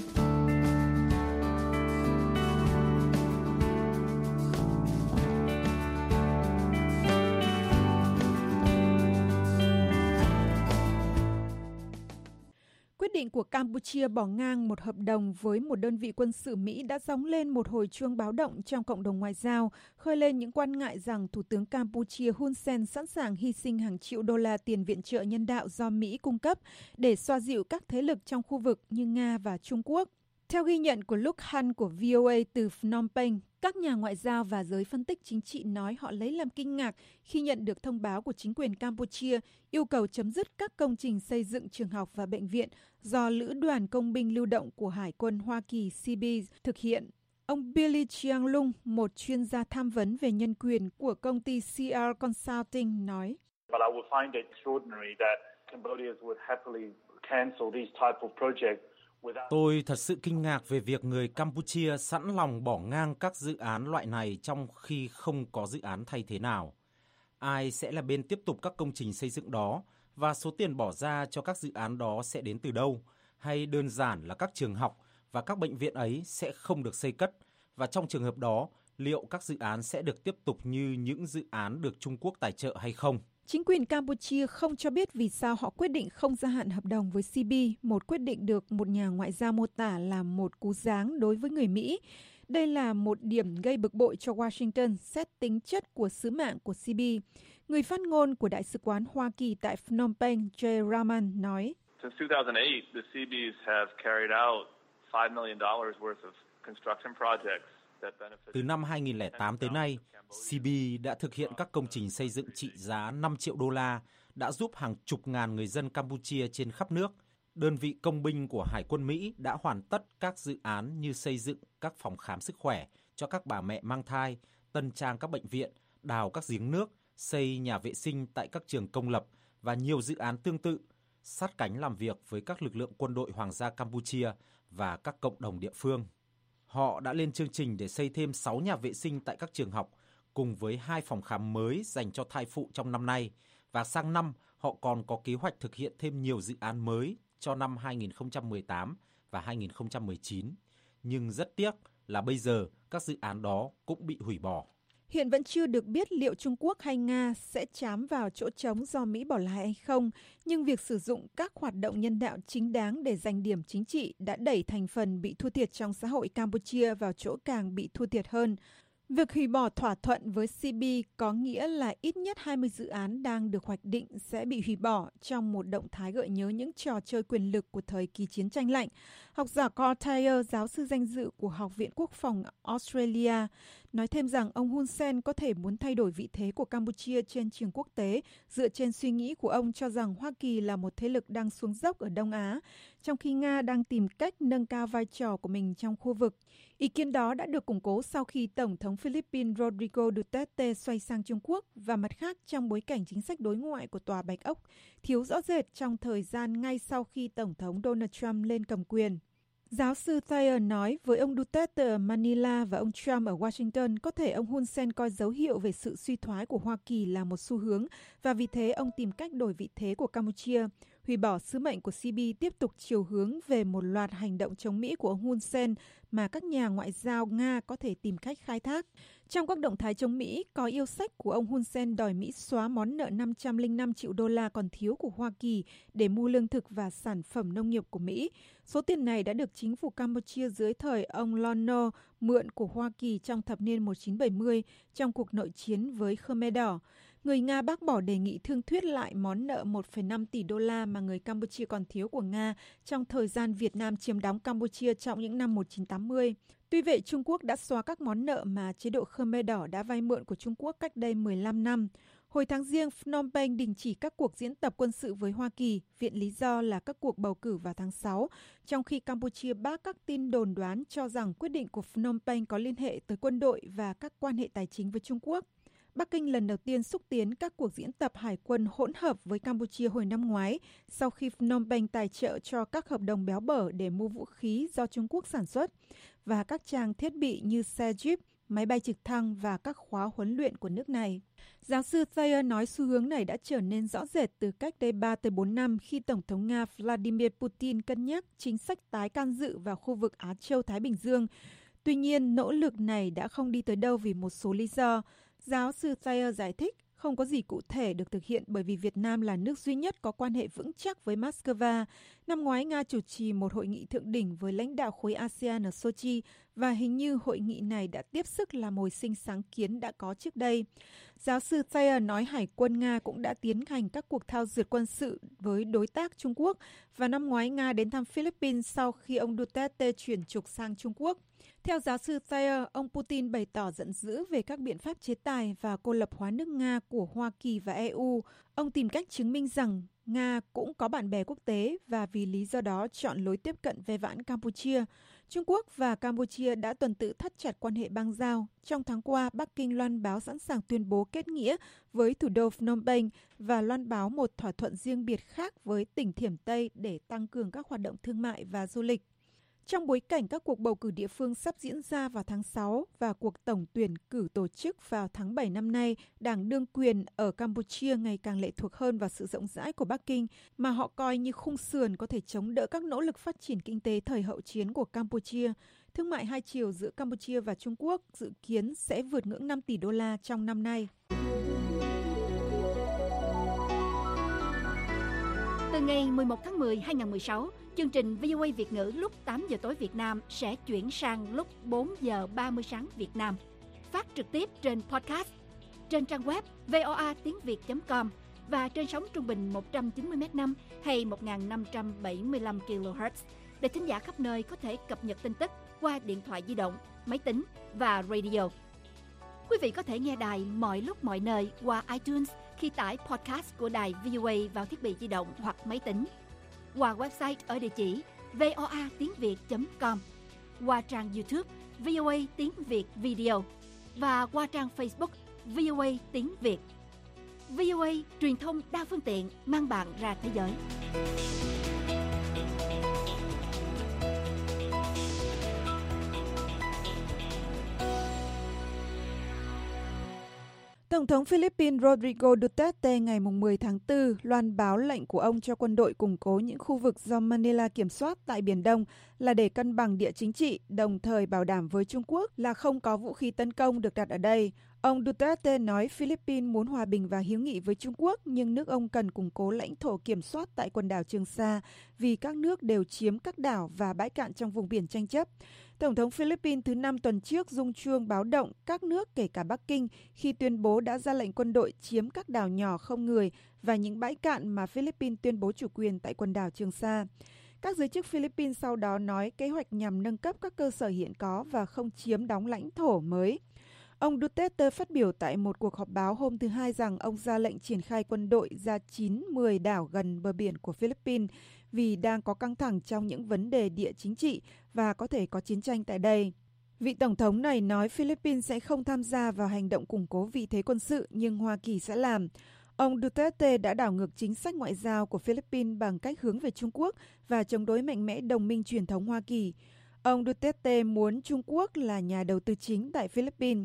Quyết định của Campuchia bỏ ngang một hợp đồng với một đơn vị quân sự Mỹ đã gióng lên một hồi chuông báo động trong cộng đồng ngoại giao, khơi lên những quan ngại rằng Thủ tướng Campuchia Hun Sen sẵn sàng hy sinh hàng triệu đô la tiền viện trợ nhân đạo do Mỹ cung cấp để xoa dịu các thế lực trong khu vực như Nga và Trung Quốc. Theo ghi nhận của Luke Hunt của vê o a từ Phnom Penh, các nhà ngoại giao và giới phân tích chính trị nói họ lấy làm kinh ngạc khi nhận được thông báo của chính quyền Campuchia yêu cầu chấm dứt các công trình xây dựng trường học và bệnh viện do Lữ đoàn Công binh Lưu động của Hải quân Hoa Kỳ C B thực hiện. Ông Billy Chiang Lung, một chuyên gia tham vấn về nhân quyền của công ty C R Consulting, nói: But I would find it extraordinary that Cambodia would happily cancel these type of projects. Tôi thật sự kinh ngạc về việc người Campuchia sẵn lòng bỏ ngang các dự án loại này trong khi không có dự án thay thế nào. Ai sẽ là bên tiếp tục các công trình xây dựng đó và số tiền bỏ ra cho các dự án đó sẽ đến từ đâu? Hay đơn giản là các trường học và các bệnh viện ấy sẽ không được xây cất? Và trong trường hợp đó, liệu các dự án sẽ được tiếp tục như những dự án được Trung Quốc tài trợ hay không? Chính quyền Campuchia không cho biết vì sao họ quyết định không gia hạn hợp đồng với C B, một quyết định được một nhà ngoại giao mô tả là một cú giáng đối với người Mỹ. Đây là một điểm gây bực bội cho Washington xét tính chất của sứ mạng của C B. Người phát ngôn của Đại sứ quán Hoa Kỳ tại Phnom Penh, Jay Raman, nói: Since two thousand eight, the C Bs have carried out five million dollars worth of construction projects. Từ năm hai nghìn lẻ tám tới nay, C B đã thực hiện các công trình xây dựng trị giá năm triệu đô la, đã giúp hàng chục ngàn người dân Campuchia trên khắp nước. Đơn vị công binh của Hải quân Mỹ đã hoàn tất các dự án như xây dựng các phòng khám sức khỏe cho các bà mẹ mang thai, tân trang các bệnh viện, đào các giếng nước, xây nhà vệ sinh tại các trường công lập và nhiều dự án tương tự, sát cánh làm việc với các lực lượng quân đội Hoàng gia Campuchia và các cộng đồng địa phương. Họ đã lên chương trình để xây thêm sáu nhà vệ sinh tại các trường học, cùng với hai phòng khám mới dành cho thai phụ trong năm nay. Và sang năm, họ còn có kế hoạch thực hiện thêm nhiều dự án mới cho năm hai nghìn không trăm mười tám và hai nghìn không trăm mười chín. Nhưng rất tiếc là bây giờ các dự án đó cũng bị hủy bỏ. Hiện vẫn chưa được biết liệu Trung Quốc hay Nga sẽ trám vào chỗ trống do Mỹ bỏ lại hay không, nhưng việc sử dụng các hoạt động nhân đạo chính đáng để giành điểm chính trị đã đẩy thành phần bị thua thiệt trong xã hội Campuchia vào chỗ càng bị thua thiệt hơn. Việc hủy bỏ thỏa thuận với C B có nghĩa là ít nhất hai mươi dự án đang được hoạch định sẽ bị hủy bỏ trong một động thái gợi nhớ những trò chơi quyền lực của thời kỳ chiến tranh lạnh. Học giả Carl Thayer, giáo sư danh dự của Học viện Quốc phòng Australia, nói thêm rằng ông Hun Sen có thể muốn thay đổi vị thế của Campuchia trên trường quốc tế dựa trên suy nghĩ của ông cho rằng Hoa Kỳ là một thế lực đang xuống dốc ở Đông Á, trong khi Nga đang tìm cách nâng cao vai trò của mình trong khu vực. Ý kiến đó đã được củng cố sau khi Tổng thống Philippines Rodrigo Duterte xoay sang Trung Quốc và mặt khác trong bối cảnh chính sách đối ngoại của Tòa Bạch Ốc thiếu rõ rệt trong thời gian ngay sau khi Tổng thống Donald Trump lên cầm quyền. Giáo sư Thayer nói với ông Duterte ở Manila và ông Trump ở Washington, có thể ông Hun Sen coi dấu hiệu về sự suy thoái của Hoa Kỳ là một xu hướng và vì thế ông tìm cách đổi vị thế của Campuchia, hủy bỏ sứ mệnh của xê bê tiếp tục chiều hướng về một loạt hành động chống Mỹ của ông Hun Sen mà các nhà ngoại giao Nga có thể tìm cách khai thác. Trong các động thái chống Mỹ, có yêu sách của ông Hun Sen đòi Mỹ xóa món nợ năm trăm lẻ năm triệu đô la còn thiếu của Hoa Kỳ để mua lương thực và sản phẩm nông nghiệp của Mỹ. Số tiền này đã được chính phủ Campuchia dưới thời ông Lon Nol mượn của Hoa Kỳ trong thập niên một nghìn chín trăm bảy mươi trong cuộc nội chiến với Khmer Đỏ. Người Nga bác bỏ đề nghị thương thuyết lại món nợ một phẩy năm tỷ đô la mà người Campuchia còn thiếu của Nga trong thời gian Việt Nam chiếm đóng Campuchia trong những năm một nghìn chín trăm tám mươi. Tuy vậy, Trung Quốc đã xóa các món nợ mà chế độ Khmer Đỏ đã vay mượn của Trung Quốc cách đây mười lăm năm. Hồi tháng Giêng, Phnom Penh đình chỉ các cuộc diễn tập quân sự với Hoa Kỳ, viện lý do là các cuộc bầu cử vào tháng sáu, trong khi Campuchia bác các tin đồn đoán cho rằng quyết định của Phnom Penh có liên hệ tới quân đội và các quan hệ tài chính với Trung Quốc. Bắc Kinh lần đầu tiên xúc tiến các cuộc diễn tập hải quân hỗn hợp với Campuchia hồi năm ngoái, sau khi Phnom Penh tài trợ cho các hợp đồng béo bở để mua vũ khí do Trung Quốc sản xuất, và các trang thiết bị như xe Jeep, máy bay trực thăng và các khóa huấn luyện của nước này. Giáo sư Thayer nói xu hướng này đã trở nên rõ rệt từ cách đây ba tới bốn năm khi Tổng thống Nga Vladimir Putin cân nhắc chính sách tái can dự vào khu vực Á Châu-Thái Bình Dương. Tuy nhiên, nỗ lực này đã không đi tới đâu vì một số lý do. Giáo sư Thayer giải thích, không có gì cụ thể được thực hiện bởi vì Việt Nam là nước duy nhất có quan hệ vững chắc với Moscow. Năm ngoái, Nga chủ trì một hội nghị thượng đỉnh với lãnh đạo khối a sê an ở Sochi và hình như hội nghị này đã tiếp sức làm hồi sinh sáng kiến đã có trước đây. Giáo sư Thayer nói Hải quân Nga cũng đã tiến hành các cuộc thao dượt quân sự với đối tác Trung Quốc và năm ngoái Nga đến thăm Philippines sau khi ông Duterte chuyển trục sang Trung Quốc. Theo giáo sư Thayer, ông Putin bày tỏ giận dữ về các biện pháp chế tài và cô lập hóa nước Nga của Hoa Kỳ và e u. Ông tìm cách chứng minh rằng Nga cũng có bạn bè quốc tế và vì lý do đó chọn lối tiếp cận ve vãn Campuchia. Trung Quốc và Campuchia đã tuần tự thắt chặt quan hệ bang giao. Trong tháng qua, Bắc Kinh loan báo sẵn sàng tuyên bố kết nghĩa với thủ đô Phnom Penh và loan báo một thỏa thuận riêng biệt khác với tỉnh Thiểm Tây để tăng cường các hoạt động thương mại và du lịch. Trong bối cảnh các cuộc bầu cử địa phương sắp diễn ra vào tháng sáu và cuộc tổng tuyển cử tổ chức vào tháng bảy năm nay, đảng đương quyền ở Campuchia ngày càng lệ thuộc hơn vào sự rộng rãi của Bắc Kinh mà họ coi như khung sườn có thể chống đỡ các nỗ lực phát triển kinh tế thời hậu chiến của Campuchia. Thương mại hai chiều giữa Campuchia và Trung Quốc dự kiến sẽ vượt ngưỡng năm tỷ đô la trong năm nay. Từ ngày mười một tháng mười hai nghìn mười sáu, chương trình vê o a Việt ngữ lúc tám giờ tối Việt Nam sẽ chuyển sang lúc bốn giờ ba mươi sáng Việt Nam. Phát trực tiếp trên podcast, trên trang web voa tiếng việt chấm com và trên sóng trung bình một trăm chín mươi mét năm hay một nghìn năm trăm bảy mươi lăm ki lô héc. Để thính giả khắp nơi có thể cập nhật tin tức qua điện thoại di động, máy tính và radio. Quý vị có thể nghe đài mọi lúc mọi nơi qua iTunes khi tải podcast của đài vê o a vào thiết bị di động hoặc máy tính, qua website ở địa chỉ voa tiếng việt chấm com, qua trang YouTube vê o a tiếng Việt Video và qua trang Facebook vê o a tiếng Việt. vê o a truyền thông đa phương tiện mang bạn ra thế giới. Tổng thống Philippines Rodrigo Duterte ngày mười tháng tư loan báo lệnh của ông cho quân đội củng cố những khu vực do Manila kiểm soát tại Biển Đông là để cân bằng địa chính trị, đồng thời bảo đảm với Trung Quốc là không có vũ khí tấn công được đặt ở đây. Ông Duterte nói Philippines muốn hòa bình và hữu nghị với Trung Quốc, nhưng nước ông cần củng cố lãnh thổ kiểm soát tại quần đảo Trường Sa vì các nước đều chiếm các đảo và bãi cạn trong vùng biển tranh chấp. Tổng thống Philippines thứ năm tuần trước rung chuông báo động các nước kể cả Bắc Kinh khi tuyên bố đã ra lệnh quân đội chiếm các đảo nhỏ không người và những bãi cạn mà Philippines tuyên bố chủ quyền tại quần đảo Trường Sa. Các giới chức Philippines sau đó nói kế hoạch nhằm nâng cấp các cơ sở hiện có và không chiếm đóng lãnh thổ mới. Ông Duterte phát biểu tại một cuộc họp báo hôm thứ Hai rằng ông ra lệnh triển khai quân đội ra chín mười đảo gần bờ biển của Philippines vì đang có căng thẳng trong những vấn đề địa chính trị và có thể có chiến tranh tại đây. Vị Tổng thống này nói Philippines sẽ không tham gia vào hành động củng cố vị thế quân sự nhưng Hoa Kỳ sẽ làm. Ông Duterte đã đảo ngược chính sách ngoại giao của Philippines bằng cách hướng về Trung Quốc và chống đối mạnh mẽ đồng minh truyền thống Hoa Kỳ. Ông Duterte muốn Trung Quốc là nhà đầu tư chính tại Philippines.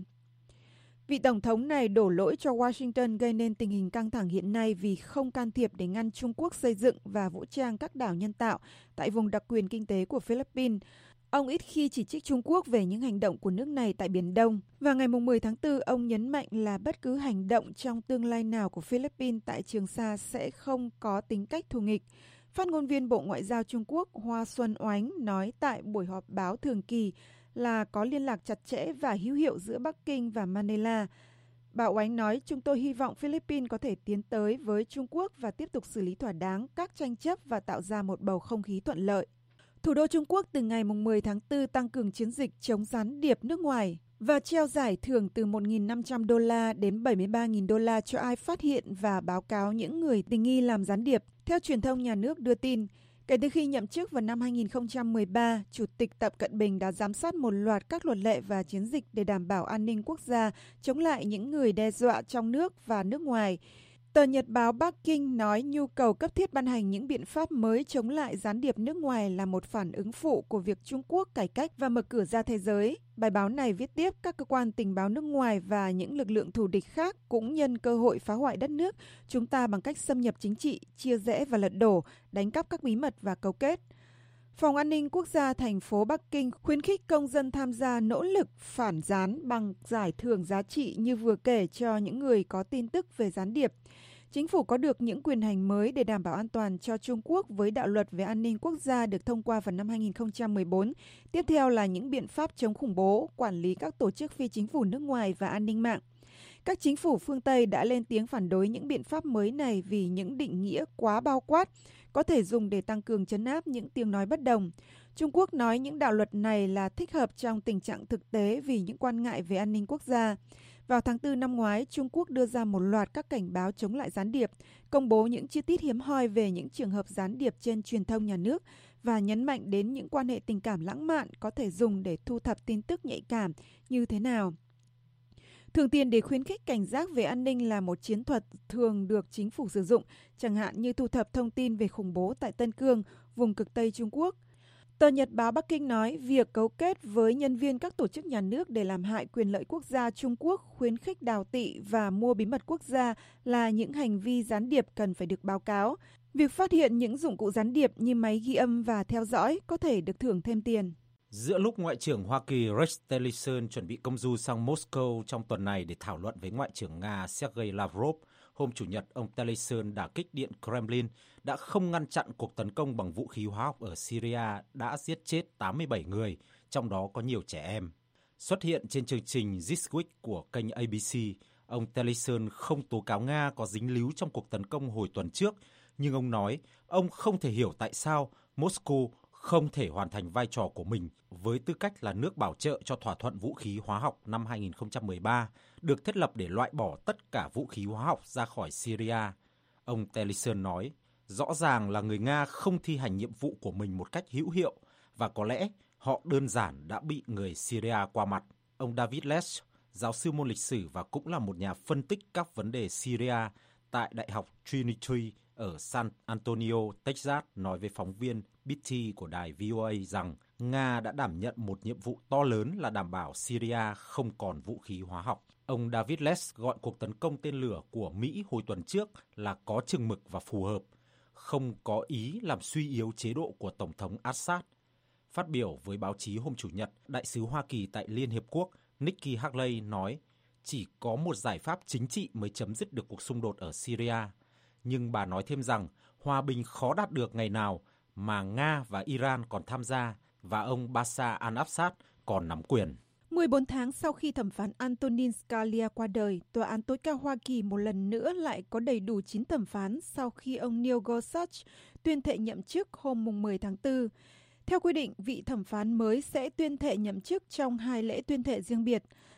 Vị Tổng thống này đổ lỗi cho Washington gây nên tình hình căng thẳng hiện nay vì không can thiệp để ngăn Trung Quốc xây dựng và vũ trang các đảo nhân tạo tại vùng đặc quyền kinh tế của Philippines. Ông ít khi chỉ trích Trung Quốc về những hành động của nước này tại Biển Đông. Và ngày mười tháng tư, ông nhấn mạnh là bất cứ hành động trong tương lai nào của Philippines tại Trường Sa sẽ không có tính cách thù nghịch. Phát ngôn viên Bộ Ngoại giao Trung Quốc Hoa Xuân Oánh nói tại buổi họp báo thường kỳ là có liên lạc chặt chẽ và hữu hiệu giữa Bắc Kinh và Manila. Bà Oánh nói, chúng tôi hy vọng Philippines có thể tiến tới với Trung Quốc và tiếp tục xử lý thỏa đáng các tranh chấp và tạo ra một bầu không khí thuận lợi. Thủ đô Trung Quốc từ ngày mười tháng tư tăng cường chiến dịch chống gián điệp nước ngoài và treo giải thưởng từ một nghìn năm trăm đô la đến bảy mươi ba nghìn đô la cho ai phát hiện và báo cáo những người tình nghi làm gián điệp. Theo truyền thông nhà nước đưa tin, kể từ khi nhậm chức vào năm hai nghìn không trăm mười ba, Chủ tịch Tập Cận Bình đã giám sát một loạt các luật lệ và chiến dịch để đảm bảo an ninh quốc gia, chống lại những người đe dọa trong nước và nước ngoài. Tờ Nhật báo Bắc Kinh nói nhu cầu cấp thiết ban hành những biện pháp mới chống lại gián điệp nước ngoài là một phản ứng phụ của việc Trung Quốc cải cách và mở cửa ra thế giới. Bài báo này viết tiếp các cơ quan tình báo nước ngoài và những lực lượng thù địch khác cũng nhân cơ hội phá hoại đất nước chúng ta bằng cách xâm nhập chính trị, chia rẽ và lật đổ, đánh cắp các bí mật và cấu kết. Phòng An ninh Quốc gia thành phố Bắc Kinh khuyến khích công dân tham gia nỗ lực phản gián bằng giải thưởng giá trị như vừa kể cho những người có tin tức về gián điệp. Chính phủ có được những quyền hành mới để đảm bảo an toàn cho Trung Quốc với đạo luật về an ninh quốc gia được thông qua vào năm hai nghìn không trăm mười bốn. Tiếp theo là những biện pháp chống khủng bố, quản lý các tổ chức phi chính phủ nước ngoài và an ninh mạng. Các chính phủ phương Tây đã lên tiếng phản đối những biện pháp mới này vì những định nghĩa quá bao quát, có thể dùng để tăng cường trấn áp những tiếng nói bất đồng. Trung Quốc nói những đạo luật này là thích hợp trong tình trạng thực tế vì những quan ngại về an ninh quốc gia. Vào tháng tư năm ngoái, Trung Quốc đưa ra một loạt các cảnh báo chống lại gián điệp, công bố những chi tiết hiếm hoi về những trường hợp gián điệp trên truyền thông nhà nước và nhấn mạnh đến những quan hệ tình cảm lãng mạn có thể dùng để thu thập tin tức nhạy cảm như thế nào. Thường tiền để khuyến khích cảnh giác về an ninh là một chiến thuật thường được chính phủ sử dụng, chẳng hạn như thu thập thông tin về khủng bố tại Tân Cương, vùng cực Tây Trung Quốc. Tờ Nhật báo Bắc Kinh nói việc cấu kết với nhân viên các tổ chức nhà nước để làm hại quyền lợi quốc gia Trung Quốc, khuyến khích đào tị và mua bí mật quốc gia là những hành vi gián điệp cần phải được báo cáo. Việc phát hiện những dụng cụ gián điệp như máy ghi âm và theo dõi có thể được thưởng thêm tiền. Giữa lúc Ngoại trưởng Hoa Kỳ Rex Tillerson chuẩn bị công du sang Moscow trong tuần này để thảo luận với Ngoại trưởng Nga Sergei Lavrov, hôm Chủ nhật, ông Tillerson đả kích Điện Kremlin đã không ngăn chặn cuộc tấn công bằng vũ khí hóa học ở Syria đã giết chết tám mươi bảy người, trong đó có nhiều trẻ em. Xuất hiện trên chương trình This Week của kênh A B C, ông Tillerson không tố cáo Nga có dính líu trong cuộc tấn công hồi tuần trước, nhưng ông nói ông không thể hiểu tại sao Moscow không thể hoàn thành vai trò của mình với tư cách là nước bảo trợ cho thỏa thuận vũ khí hóa học năm hai nghìn không trăm mười ba, được thiết lập để loại bỏ tất cả vũ khí hóa học ra khỏi Syria. Ông Tillerson nói, rõ ràng là người Nga không thi hành nhiệm vụ của mình một cách hữu hiệu và có lẽ họ đơn giản đã bị người Syria qua mặt. Ông David Lesh, giáo sư môn lịch sử và cũng là một nhà phân tích các vấn đề Syria tại Đại học Trinity ở San Antonio, Texas, nói với phóng viên Bitty của đài V O A rằng Nga đã đảm nhận một nhiệm vụ to lớn là đảm bảo Syria không còn vũ khí hóa học. Ông David Lesh gọi cuộc tấn công tên lửa của Mỹ hồi tuần trước là có chừng mực và phù hợp, không có ý làm suy yếu chế độ của Tổng thống Assad. Phát biểu với báo chí hôm Chủ nhật, Đại sứ Hoa Kỳ tại Liên Hiệp Quốc Nikki Haley nói chỉ có một giải pháp chính trị mới chấm dứt được cuộc xung đột ở Syria. Nhưng bà nói thêm rằng hòa bình khó đạt được ngày nào mà Nga và Iran còn tham gia và ông Bashar al-Assad còn nắm quyền. mười bốn tháng sau khi thẩm phán Antonin Scalia qua đời, Tòa án tối cao Hoa Kỳ một lần nữa lại có đầy đủ chín thẩm phán sau khi ông Neil Gorsuch tuyên thệ nhậm chức hôm mười tháng tư. Theo quy định, vị thẩm phán mới sẽ tuyên thệ nhậm chức trong hai lễ tuyên thệ riêng biệt.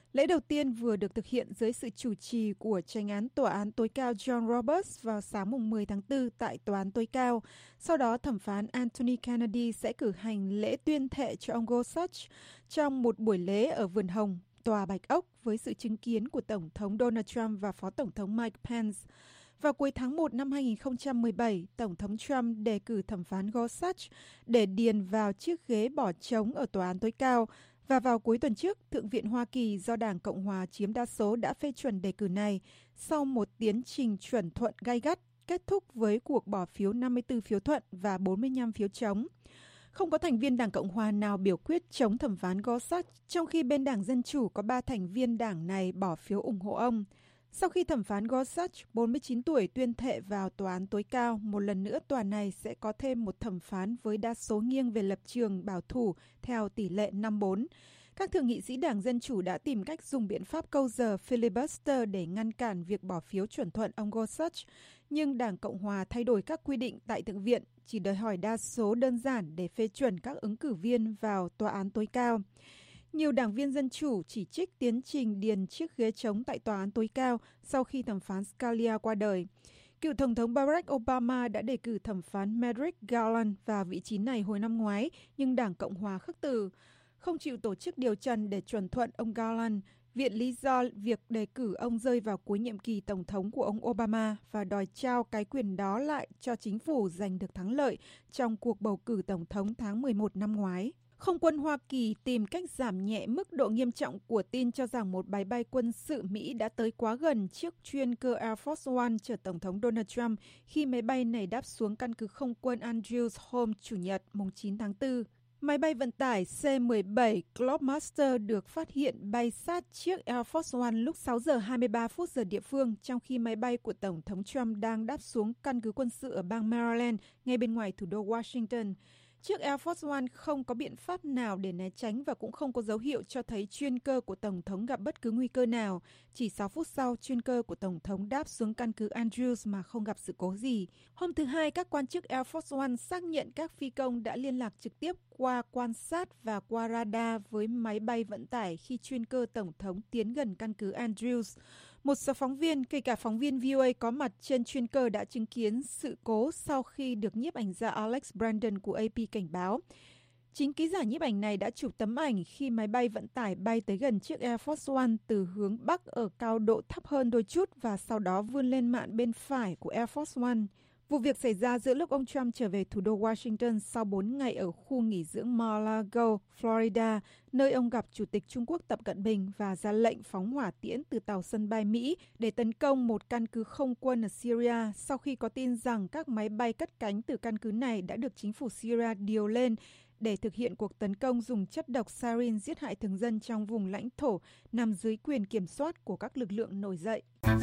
Lễ đầu tiên vừa được thực hiện dưới sự chủ trì của chánh án tòa án tối cao John Roberts vào sáng mùng mười tháng tư tại tòa án tối cao. Sau đó, thẩm phán Anthony Kennedy sẽ cử hành lễ tuyên thệ cho ông Gorsuch trong một buổi lễ ở vườn hồng, tòa Bạch Ốc với sự chứng kiến của Tổng thống Donald Trump và Phó Tổng thống Mike Pence. Vào cuối tháng một năm hai nghìn không trăm mười bảy, Tổng thống Trump đề cử thẩm phán Gorsuch để điền vào chiếc ghế bỏ trống ở tòa án tối cao. Và vào cuối tuần trước, Thượng viện Hoa Kỳ do Đảng Cộng Hòa chiếm đa số đã phê chuẩn đề cử này sau một tiến trình chuẩn thuận gay gắt, kết thúc với cuộc bỏ phiếu năm mươi tư phiếu thuận và bốn mươi lăm phiếu chống. Không có thành viên Đảng Cộng Hòa nào biểu quyết chống thẩm phán Gorsuch, trong khi bên Đảng Dân Chủ có ba thành viên đảng này bỏ phiếu ủng hộ ông. Sau khi thẩm phán Gorsuch, bốn mươi chín tuổi, tuyên thệ vào tòa án tối cao, một lần nữa tòa này sẽ có thêm một thẩm phán với đa số nghiêng về lập trường bảo thủ theo tỷ lệ năm bốn. Các thượng nghị sĩ Đảng Dân Chủ đã tìm cách dùng biện pháp câu giờ filibuster để ngăn cản việc bỏ phiếu chuẩn thuận ông Gorsuch, nhưng Đảng Cộng Hòa thay đổi các quy định tại Thượng viện, chỉ đòi hỏi đa số đơn giản để phê chuẩn các ứng cử viên vào tòa án tối cao. Nhiều đảng viên Dân Chủ chỉ trích tiến trình điền chiếc ghế trống tại tòa án tối cao sau khi thẩm phán Scalia qua đời. Cựu Tổng thống Barack Obama đã đề cử thẩm phán Merrick Garland vào vị trí này hồi năm ngoái, nhưng Đảng Cộng Hòa khước từ. Không chịu tổ chức điều trần để chuẩn thuận ông Garland, viện lý do việc đề cử ông rơi vào cuối nhiệm kỳ Tổng thống của ông Obama và đòi trao cái quyền đó lại cho chính phủ giành được thắng lợi trong cuộc bầu cử Tổng thống tháng mười một năm ngoái. Không quân Hoa Kỳ tìm cách giảm nhẹ mức độ nghiêm trọng của tin cho rằng một máy bay quân sự Mỹ đã tới quá gần chiếc chuyên cơ Air Force One chở Tổng thống Donald Trump khi máy bay này đáp xuống căn cứ không quân Andrews hôm Chủ nhật, mùng chín tháng tư. Máy bay vận tải C mười bảy Globemaster được phát hiện bay sát chiếc Air Force One lúc sáu giờ hai mươi ba phút giờ địa phương, trong khi máy bay của Tổng thống Trump đang đáp xuống căn cứ quân sự ở bang Maryland, ngay bên ngoài thủ đô Washington. Chiếc Air Force One không có biện pháp nào để né tránh và cũng không có dấu hiệu cho thấy chuyên cơ của Tổng thống gặp bất cứ nguy cơ nào. Chỉ sáu phút sau, chuyên cơ của Tổng thống đáp xuống căn cứ Andrews mà không gặp sự cố gì. Hôm thứ Hai, các quan chức Air Force One xác nhận các phi công đã liên lạc trực tiếp qua quan sát và qua radar với máy bay vận tải khi chuyên cơ Tổng thống tiến gần căn cứ Andrews. Một số phóng viên, kể cả phóng viên vê o a có mặt trên chuyên cơ đã chứng kiến sự cố sau khi được nhiếp ảnh gia Alex Brandon của a pê cảnh báo. Chính ký giả nhiếp ảnh này đã chụp tấm ảnh khi máy bay vận tải bay tới gần chiếc Air Force One từ hướng Bắc ở cao độ thấp hơn đôi chút và sau đó vươn lên mạn bên phải của Air Force One. Vụ việc xảy ra giữa lúc ông Trump trở về thủ đô Washington sau bốn ngày ở khu nghỉ dưỡng Mar-a-Lago, Florida, nơi ông gặp Chủ tịch Trung Quốc Tập Cận Bình và ra lệnh phóng hỏa tiễn từ tàu sân bay Mỹ để tấn công một căn cứ không quân ở Syria sau khi có tin rằng các máy bay cất cánh từ căn cứ này đã được chính phủ Syria điều lên để thực hiện cuộc tấn công dùng chất độc sarin giết hại thường dân trong vùng lãnh thổ nằm dưới quyền kiểm soát của các lực lượng nổi dậy.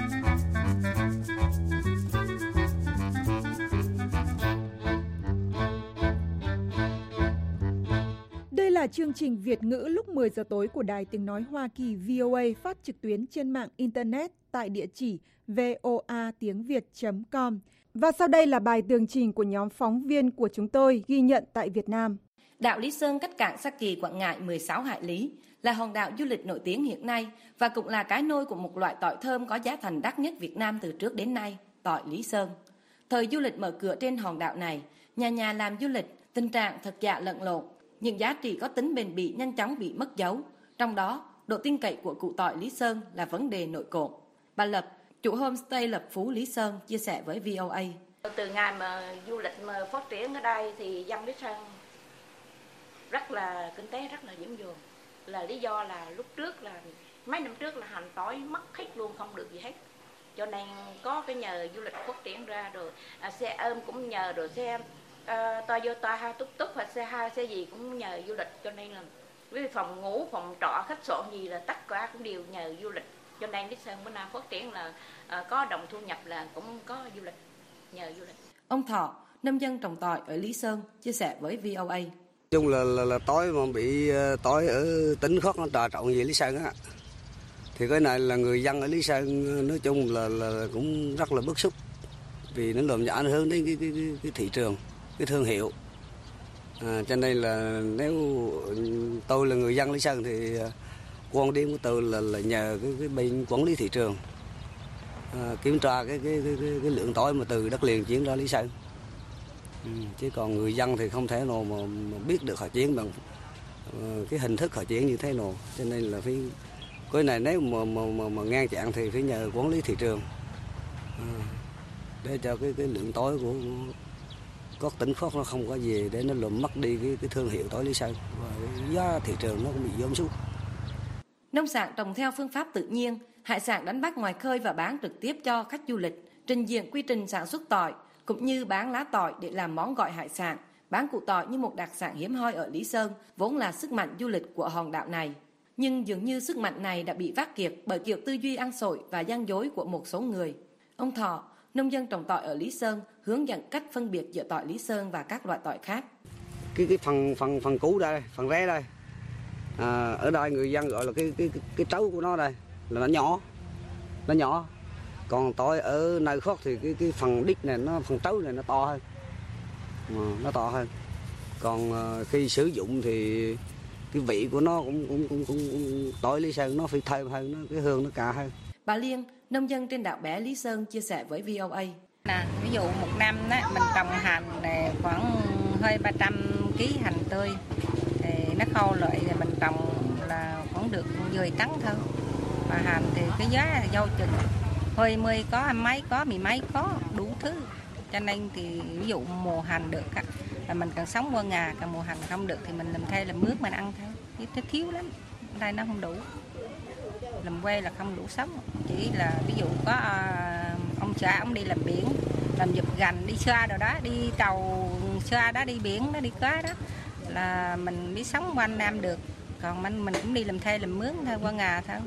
Đây là chương trình Việt ngữ lúc mười giờ tối của Đài Tiếng Nói Hoa Kỳ vê o a phát trực tuyến trên mạng Internet tại địa chỉ voa tiếng việt chấm com. Và sau đây là bài tường trình của nhóm phóng viên của chúng tôi ghi nhận tại Việt Nam. Đảo Lý Sơn cách cảng Sa Kỳ, Quảng Ngãi mười sáu hải lý, là hòn đảo du lịch nổi tiếng hiện nay và cũng là cái nôi của một loại tỏi thơm có giá thành đắt nhất Việt Nam từ trước đến nay, tỏi Lý Sơn. Thời du lịch mở cửa trên hòn đảo này, nhà nhà làm du lịch, tình trạng thật giả lẫn lộn. Những giá trị có tính bền bỉ nhanh chóng bị mất dấu. Trong đó, độ tin cậy của củ tỏi Lý Sơn là vấn đề nổi cộm. Bà Lập, chủ homestay Lập Phú Lý Sơn, chia sẻ với vê o a. Từ ngày mà du lịch mà phát triển ở đây thì dân Lý Sơn rất là kinh tế rất là vững vàng. Là lý do là lúc trước là mấy năm trước là hành tỏi mất hết luôn, không được gì hết. Cho nên có cái nhờ du lịch phát triển ra rồi, à, xe ôm cũng nhờ, rồi xe uh, Toyota hay túc túc hay xe hai xe gì cũng nhờ du lịch. Cho nên là với phòng ngủ, phòng trọ, khách sạn gì là tất cả cũng đều nhờ du lịch. Cho nên Lý Sơn bữa nay phát triển là uh, có đồng thu nhập là cũng có du lịch, nhờ du lịch. Ông Thọ, nông dân trồng tỏi ở Lý Sơn, chia sẻ với vê o a. Chung là, là, là tỏi mà bị tỏi ở tỉnh khác nó trà trộn về Lý Sơn á, thì cái này là người dân ở Lý Sơn nói chung là, là cũng rất là bức xúc vì nó làm ảnh hưởng đến cái, cái, cái, cái thị trường, cái thương hiệu. À, cho nên là nếu tôi là người dân Lý Sơn thì quan điểm của tôi là, là nhờ cái, cái bên quản lý thị trường à, kiểm tra cái cái, cái cái cái lượng tỏi mà từ đất liền chuyển ra Lý Sơn. Ừ, chứ còn người dân thì không thể nào mà, mà biết được họ chuyển bằng uh, cái hình thức họ chuyển như thế nào, cho nên là phải cái này nếu mà mà mà, mà ngăn chặn thì phải nhờ quản lý thị trường à, để cho cái cái lượng tỏi của, của các tỉnh khác nó không có gì để nó làm mất đi cái cái thương hiệu tỏi Lý Sơn và cái giá thị trường nó cũng bị giảm sút. Nông sản trồng theo phương pháp tự nhiên, hải sản đánh bắt ngoài khơi và bán trực tiếp cho khách du lịch, trình diện quy trình sản xuất tỏi cũng như bán lá tỏi để làm món gọi hải sản, bán củ tỏi như một đặc sản hiếm hoi ở Lý Sơn, vốn là sức mạnh du lịch của hòn đảo này. Nhưng dường như sức mạnh này đã bị vắt kiệt bởi kiểu tư duy ăn xổi và gian dối của một số người. Ông Thọ, nông dân trồng tỏi ở Lý Sơn, hướng dẫn cách phân biệt giữa tỏi Lý Sơn và các loại tỏi khác. Cái cái phần phần phần cũ đây, phần ré đây, à, ở đây người dân gọi là cái cái cái, cái trấu của nó đây là nó nhỏ, nó nhỏ. Còn tỏi ở nơi khác thì cái cái phần đít này nó phần trấu này nó to hơn, à, nó to hơn. Còn à, khi sử dụng thì cái vị của nó cũng cũng cũng cũng, cũng tỏi Lý Sơn nó phải thơm hơn, nó cái hương nó cả hơn. Bà Liên, nông dân trên đảo bé Lý Sơn chia sẻ với vê o a. Nè, ví dụ một năm đó, mình trồng hành này khoảng hơi ba trăm ký hành tươi, thì nó khâu lại thì mình trồng là khoảng được mười tấn thôi. Và hành thì cái giá là dao chừng hơi mươi có, hai mấy có, mười mấy có, đủ thứ. Cho nên thì ví dụ mùa hành được là mình cần sống qua ngà, còn mùa hành không được thì mình làm thay làm mướp mình ăn thôi. Chứ thiếu lắm, ở đây nó không đủ. Làm quê là không đủ sống, chỉ là ví dụ có uh, ông xã ông đi làm biển, làm giật gành đi xa rồi đó, đi tàu xa đó, đi biển đó, đi cá đó là mình biết sống qua Nam được, còn mình mình cũng đi làm thuê làm mướn thôi, qua ngà thôi,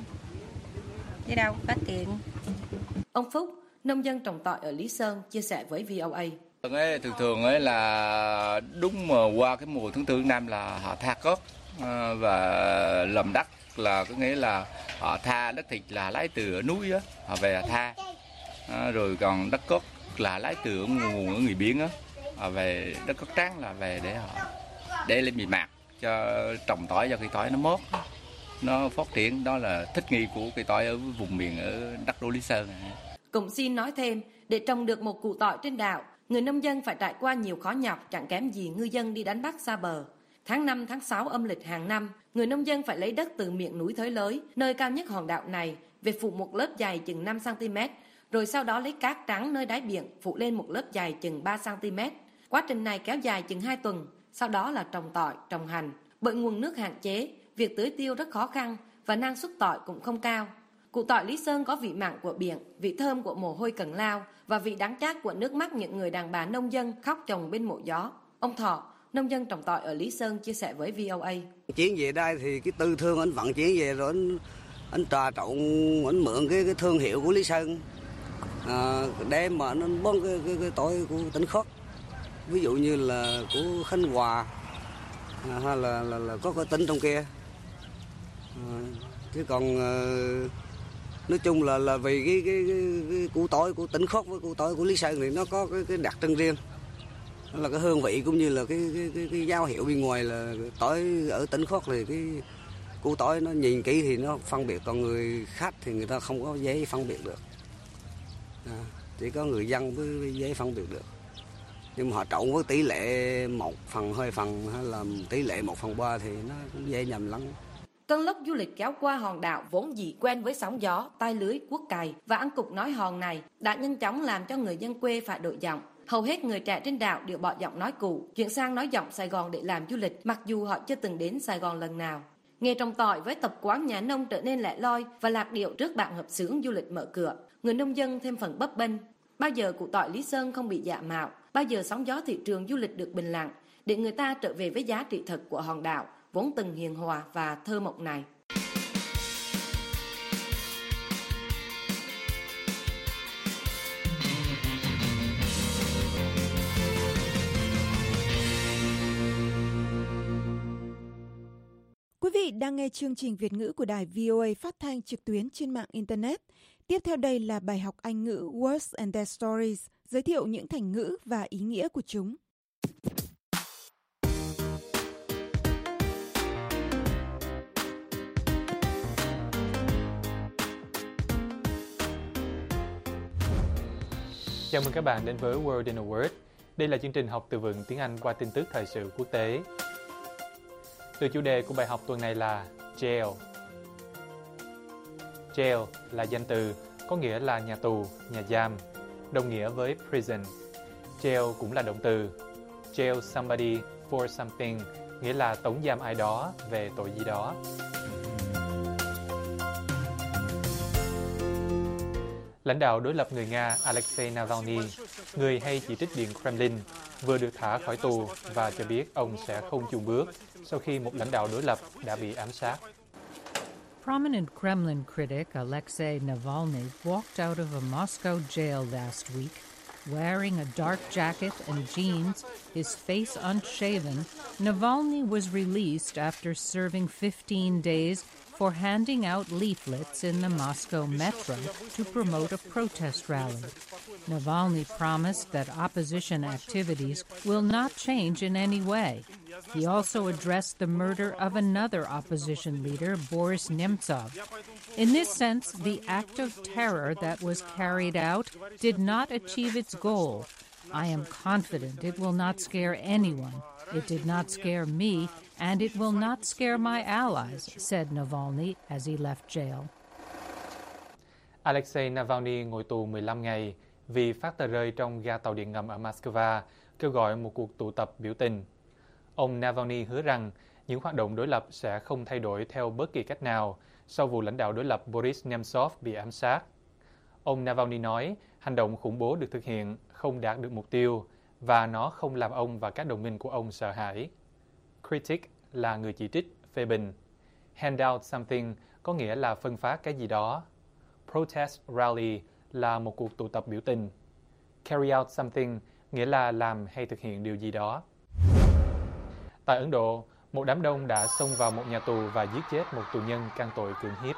chứ đâu có tiền. Ông Phúc, nông dân trồng tỏi ở Lý Sơn chia sẻ với vê o a. Thường thường ấy là đúng mà qua cái mùa tháng tư tháng năm là họ tha cốt và làm đất, là có nghĩa là họ tha đất thịt là lấy từ ở núi á, họ về họ tha, à, rồi còn đất cốt là lấy từ ở nguồn ở người biển á, họ về đất cốt trắng là về để họ để lên mì mạc cho trồng tỏi, cho cây tỏi nó mốt, nó phát triển. Đó là thích nghi của cây tỏi ở vùng miền ở đất đô Lý Sơn. Cũng xin nói thêm, để trồng được một củ tỏi trên đảo, người nông dân phải trải qua nhiều khó nhọc chẳng kém gì ngư dân đi đánh bắt xa bờ. Tháng năm, tháng sáu âm lịch hàng năm, người nông dân phải lấy đất từ miệng núi Thới Lới, nơi cao nhất hòn đảo này, về phủ một lớp dày chừng năm xăng ti mét, rồi sau đó lấy cát trắng nơi đáy biển phủ lên một lớp dày chừng ba xăng ti mét. Quá trình này kéo dài chừng hai tuần, sau đó là trồng tỏi, trồng hành. Bởi nguồn nước hạn chế, việc tưới tiêu rất khó khăn và năng suất tỏi cũng không cao. Củ tỏi Lý Sơn có vị mặn của biển, vị thơm của mồ hôi cần lao và vị đắng chát của nước mắt những người đàn bà nông dân khóc trồng bên mộ gió. Ông Thọ, nông dân trồng tỏi ở Lý Sơn chia sẻ với vê o a. Chuyển về đây thì cái tư thương anh vận chuyển về rồi anh anh trà trộn, anh mượn cái cái thương hiệu của Lý Sơn à, để mà anh bón cái, cái cái tỏi của tỉnh khác, ví dụ như là của Khánh Hòa à, hay là, là là có cái tỉnh trong kia à, chứ còn à, nói chung là là vì cái cái, cái, cái củ tỏi của tỉnh khác với củ tỏi của Lý Sơn thì nó có cái, cái đặc trưng riêng. Đó là cái hương vị cũng như là cái cái cái, cái dấu hiệu bên ngoài là tỏi ở tỉnh khác thì cái củ tỏi nó nhìn kỹ thì nó phân biệt, còn người khách thì người ta không có dễ phân biệt được, à, chỉ có người dân mới dễ phân biệt được. Nhưng mà họ trộn với tỷ lệ một phần hai phần hay là tỷ lệ một phần ba thì nó cũng dễ nhầm lẫn. Cơn lốc du lịch kéo qua hòn đảo vốn dĩ quen với sóng gió, tai lưới, cuốc cày và ăn cục nói hòn này đã nhanh chóng làm cho người dân quê phải đổi giọng. Hầu hết người trẻ trên đảo đều bỏ giọng nói cũ, chuyển sang nói giọng Sài Gòn để làm du lịch, mặc dù họ chưa từng đến Sài Gòn lần nào. Nghề trồng tỏi với tập quán nhà nông trở nên lẻ loi và lạc điệu trước bạn hợp xướng du lịch mở cửa. Người nông dân thêm phần bấp bênh. Bao giờ củ tỏi Lý Sơn không bị dạ mạo, bao giờ sóng gió thị trường du lịch được bình lặng, để người ta trở về với giá trị thật của hòn đảo vốn từng hiền hòa và thơ mộng này. Quý vị đang nghe chương trình Việt ngữ của đài vê o a phát thanh trực tuyến trên mạng Internet. Tiếp theo đây là bài học Anh ngữ Words and Their Stories, giới thiệu những thành ngữ và ý nghĩa của chúng. Chào mừng các bạn đến với World in a Word. Đây là chương trình học từ vựng tiếng Anh qua tin tức thời sự quốc tế. Từ chủ đề của bài học tuần này là jail. Jail là danh từ có nghĩa là nhà tù, nhà giam, đồng nghĩa với prison. Jail cũng là động từ. Jail somebody for something nghĩa là tống giam ai đó về tội gì đó. Lãnh đạo đối lập người Nga Alexei Navalny, người hay chỉ trích Điện Kremlin, vừa được thả khỏi tù và cho biết ông sẽ không chùn bước sau khi một lãnh đạo đối lập đã bị ám sát. Prominent Kremlin critic Alexei Navalny walked out of a Moscow jail last week, wearing a dark jacket and jeans, his face unshaven. Navalny was released after serving fifteen days for handing out leaflets in the Moscow metro to promote a protest rally. Navalny promised that opposition activities will not change in any way. He also addressed the murder of another opposition leader, Boris Nemtsov. In this sense, the act of terror that was carried out did not achieve its goal. I am confident it will not scare anyone. It did not scare me, and it will not scare my allies, said Navalny as he left jail. Alexei Navalny ngồi tù mười lăm ngày vì phát tờ rơi trong ga tàu điện ngầm ở Moscow kêu gọi một cuộc tụ tập biểu tình. Ông Navalny hứa rằng những hoạt động đối lập sẽ không thay đổi theo bất kỳ cách nào sau vụ lãnh đạo đối lập Boris Nemtsov bị ám sát. Ông Navalny nói hành động khủng bố được thực hiện không đạt được mục tiêu và nó không làm ông và các đồng minh của ông sợ hãi. Critic là người chỉ trích, phê bình. Hand out something có nghĩa là phân phát cái gì đó. Protest rally là một cuộc tụ tập biểu tình. Carry out something nghĩa là làm hay thực hiện điều gì đó. Tại Ấn Độ, một đám đông đã xông vào một nhà tù và giết chết một tù nhân can tội cưỡng hiếp.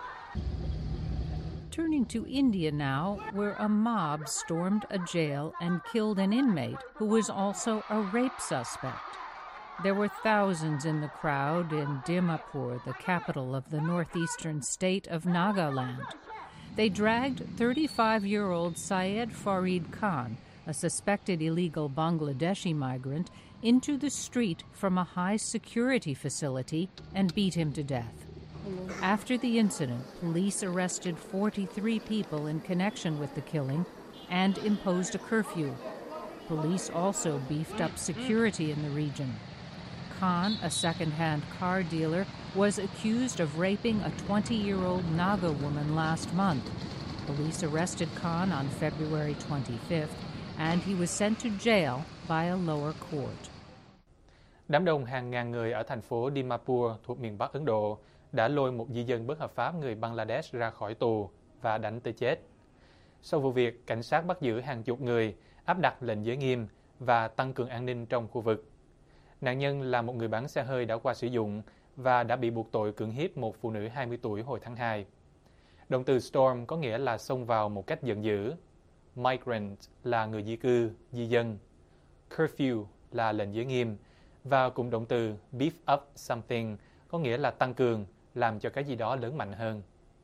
Turning to India now, where a mob stormed a jail and killed an inmate who was also a rape suspect. There were thousands in the crowd in Dimapur, the capital of the northeastern state of Nagaland. They dragged thirty-five-year-old Syed Farid Khan, a suspected illegal Bangladeshi migrant, into the street from a high-security facility and beat him to death. After the incident, police arrested forty-three people in connection with the killing and imposed a curfew. Police also beefed up security in the region. Khan, a second-hand car dealer, was accused of raping a twenty-year-old Naga woman last month. Police arrested Khan on February twenty-fifth, and he was sent to jail by a lower court. Đám đông hàng ngàn người ở thành phố Dimapur thuộc miền Bắc Ấn Độ đã lôi một di dân bất hợp pháp người Bangladesh ra khỏi tù và đánh tới chết. Sau vụ việc, cảnh sát bắt giữ hàng chục người, áp đặt lệnh giới nghiêm và tăng cường an ninh trong khu vực. Nạn nhân là một người bán xe hơi đã qua sử dụng và đã bị buộc tội cưỡng hiếp một phụ nữ hai mươi tuổi hồi tháng hai. Động từ storm có nghĩa là xông vào một cách giận dữ. Migrant là người di cư, di dân. Curfew là lệnh giới nghiêm. Và cụm động từ beef up something có nghĩa là tăng cường, làm cho cái gì đó lớn mạnh hơn.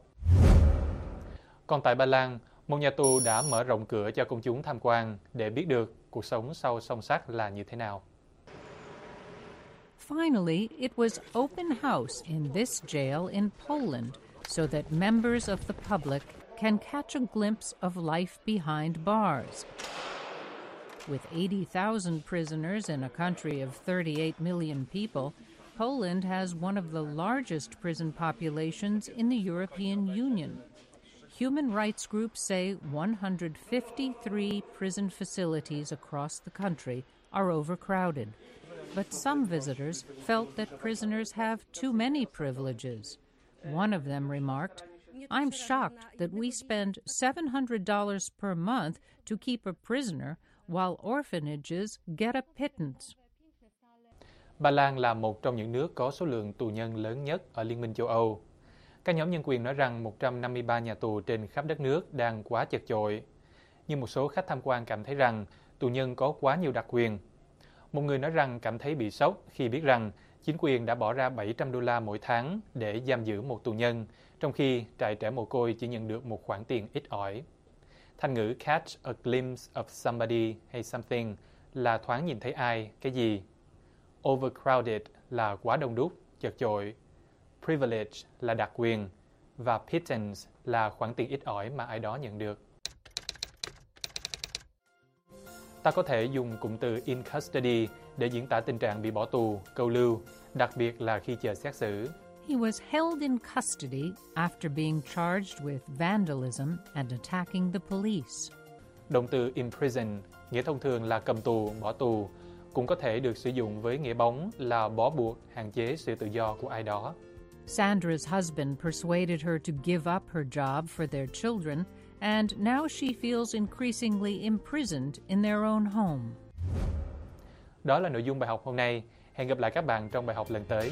Còn tại Ba Lan, một nhà tù đã mở rộng cửa cho công chúng tham quan để biết được cuộc sống sau song sắt là như thế nào. Finally, it was open house in this jail in Poland so that members of the public can catch a glimpse of life behind bars. With eighty thousand prisoners in a country of thirty-eight million people, Poland has one of the largest prison populations in the European Union. Human rights groups say one hundred fifty-three prison facilities across the country are overcrowded. But some visitors felt that prisoners have too many privileges. One of them remarked, "I'm shocked that we spend seven hundred dollars per month to keep a prisoner while orphanages get a pittance." Ba Lan là một trong những nước có số lượng tù nhân lớn nhất ở Liên minh châu Âu. Các nhóm nhân quyền nói rằng một trăm năm mươi ba nhà tù trên khắp đất nước đang quá chật chội. Nhưng một số khách tham quan cảm thấy rằng tù nhân có quá nhiều đặc quyền. Một người nói rằng cảm thấy bị sốc khi biết rằng chính quyền đã bỏ ra bảy trăm đô la mỗi tháng để giam giữ một tù nhân, trong khi trại trẻ mồ côi chỉ nhận được một khoản tiền ít ỏi. Thành ngữ catch a glimpse of somebody hay something là thoáng nhìn thấy ai, cái gì. Overcrowded là quá đông đúc, chật chội. Privilege là đặc quyền. Và pittance là khoản tiền ít ỏi mà ai đó nhận được. Ta có thể dùng cụm từ in custody để diễn tả tình trạng bị bỏ tù, câu lưu, đặc biệt là khi chờ xét xử. He was held in custody after being charged with vandalism and attacking the police. Động từ imprison, nghĩa thông thường là cầm tù, bỏ tù, cũng có thể được sử dụng với nghĩa bóng là bó buộc, hạn chế sự tự do của ai đó. Sandra's husband persuaded her to give up her job for their children, and now she feels increasingly imprisoned in their own home. Đó là nội dung bài học hôm nay. Hẹn gặp lại các bạn trong bài học lần tới.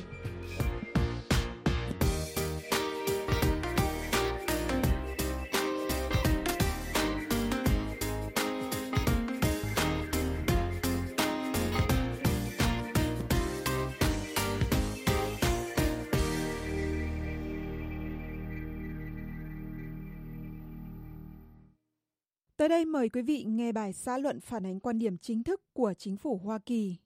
Tới đây mời quý vị nghe bài xã luận phản ánh quan điểm chính thức của chính phủ Hoa Kỳ.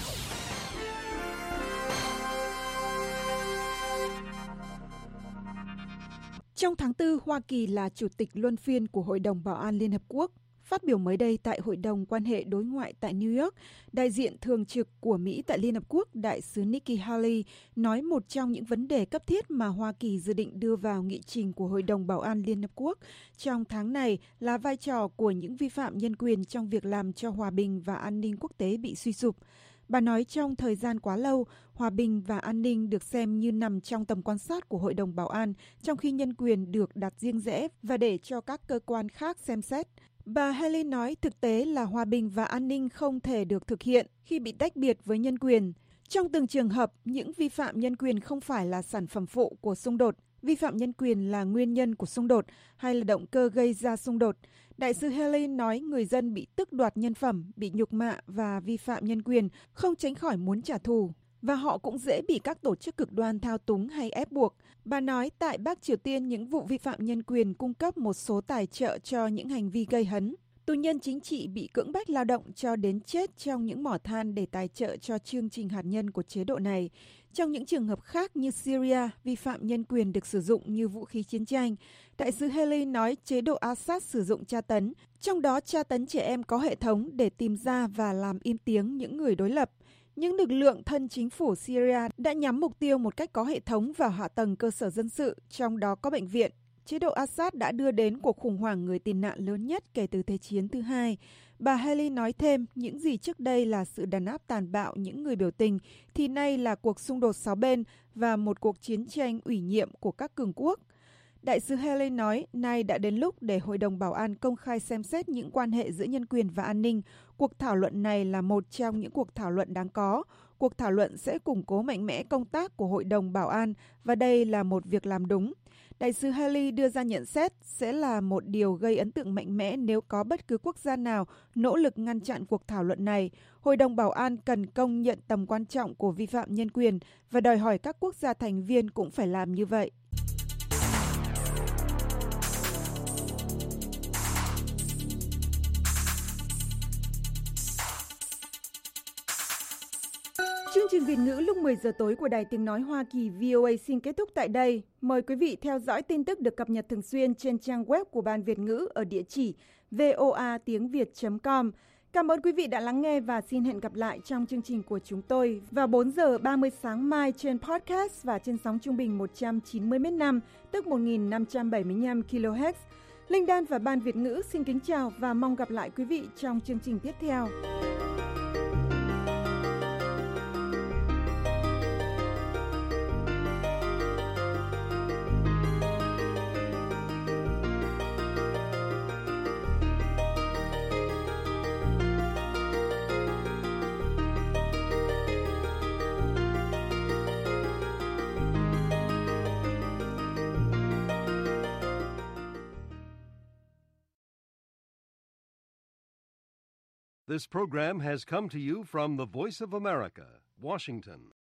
Trong tháng tư, Hoa Kỳ là chủ tịch luân phiên của Hội đồng Bảo an Liên Hợp Quốc. Phát biểu mới đây tại Hội đồng quan hệ đối ngoại tại New York, đại diện thường trực của Mỹ tại Liên Hợp Quốc, đại sứ Nikki Haley, nói một trong những vấn đề cấp thiết mà Hoa Kỳ dự định đưa vào nghị trình của Hội đồng Bảo an Liên Hợp Quốc trong tháng này là vai trò của những vi phạm nhân quyền trong việc làm cho hòa bình và an ninh quốc tế bị suy sụp. Bà nói trong thời gian quá lâu, hòa bình và an ninh được xem như nằm trong tầm quan sát của Hội đồng Bảo an, trong khi nhân quyền được đặt riêng rẽ và để cho các cơ quan khác xem xét. Bà Haley nói thực tế là hòa bình và an ninh không thể được thực hiện khi bị tách biệt với nhân quyền. Trong từng trường hợp, những vi phạm nhân quyền không phải là sản phẩm phụ của xung đột. Vi phạm nhân quyền là nguyên nhân của xung đột hay là động cơ gây ra xung đột. Đại sứ Haley nói người dân bị tước đoạt nhân phẩm, bị nhục mạ và vi phạm nhân quyền không tránh khỏi muốn trả thù. Và họ cũng dễ bị các tổ chức cực đoan thao túng hay ép buộc. Bà nói tại Bắc Triều Tiên những vụ vi phạm nhân quyền cung cấp một số tài trợ cho những hành vi gây hấn. Tù nhân chính trị bị cưỡng bách lao động cho đến chết trong những mỏ than để tài trợ cho chương trình hạt nhân của chế độ này. Trong những trường hợp khác như Syria, vi phạm nhân quyền được sử dụng như vũ khí chiến tranh. Đại sứ Haley nói chế độ Assad sử dụng tra tấn, trong đó tra tấn trẻ em có hệ thống để tìm ra và làm im tiếng những người đối lập. Những lực lượng thân chính phủ Syria đã nhắm mục tiêu một cách có hệ thống vào hạ tầng cơ sở dân sự, trong đó có bệnh viện. Chế độ Assad đã đưa đến cuộc khủng hoảng người tị nạn lớn nhất kể từ Thế chiến thứ hai. Bà Haley nói thêm, những gì trước đây là sự đàn áp tàn bạo những người biểu tình, thì nay là cuộc xung đột sáu bên và một cuộc chiến tranh ủy nhiệm của các cường quốc. Đại sứ Haley nói, nay đã đến lúc để Hội đồng Bảo an công khai xem xét những quan hệ giữa nhân quyền và an ninh. Cuộc thảo luận này là một trong những cuộc thảo luận đáng có. Cuộc thảo luận sẽ củng cố mạnh mẽ công tác của Hội đồng Bảo an và đây là một việc làm đúng. Đại sứ Haley đưa ra nhận xét sẽ là một điều gây ấn tượng mạnh mẽ nếu có bất cứ quốc gia nào nỗ lực ngăn chặn cuộc thảo luận này. Hội đồng Bảo an cần công nhận tầm quan trọng của vi phạm nhân quyền và đòi hỏi các quốc gia thành viên cũng phải làm như vậy. Chương trình Việt ngữ lúc mười giờ tối của Đài Tiếng Nói Hoa Kỳ vê o a xin kết thúc tại đây. Mời quý vị theo dõi tin tức được cập nhật thường xuyên trên trang web của Ban Việt ngữ ở địa chỉ voa tiếng việt chấm com. Cảm ơn quý vị đã lắng nghe và xin hẹn gặp lại trong chương trình của chúng tôi vào bốn giờ ba mươi sáng mai trên podcast và trên sóng trung bình một trăm chín mươi mét năm, tức một nghìn năm trăm bảy mươi lăm ki lô héc. Linh Đan và Ban Việt ngữ xin kính chào và mong gặp lại quý vị trong chương trình tiếp theo. This program has come to you from the Voice of America, Washington.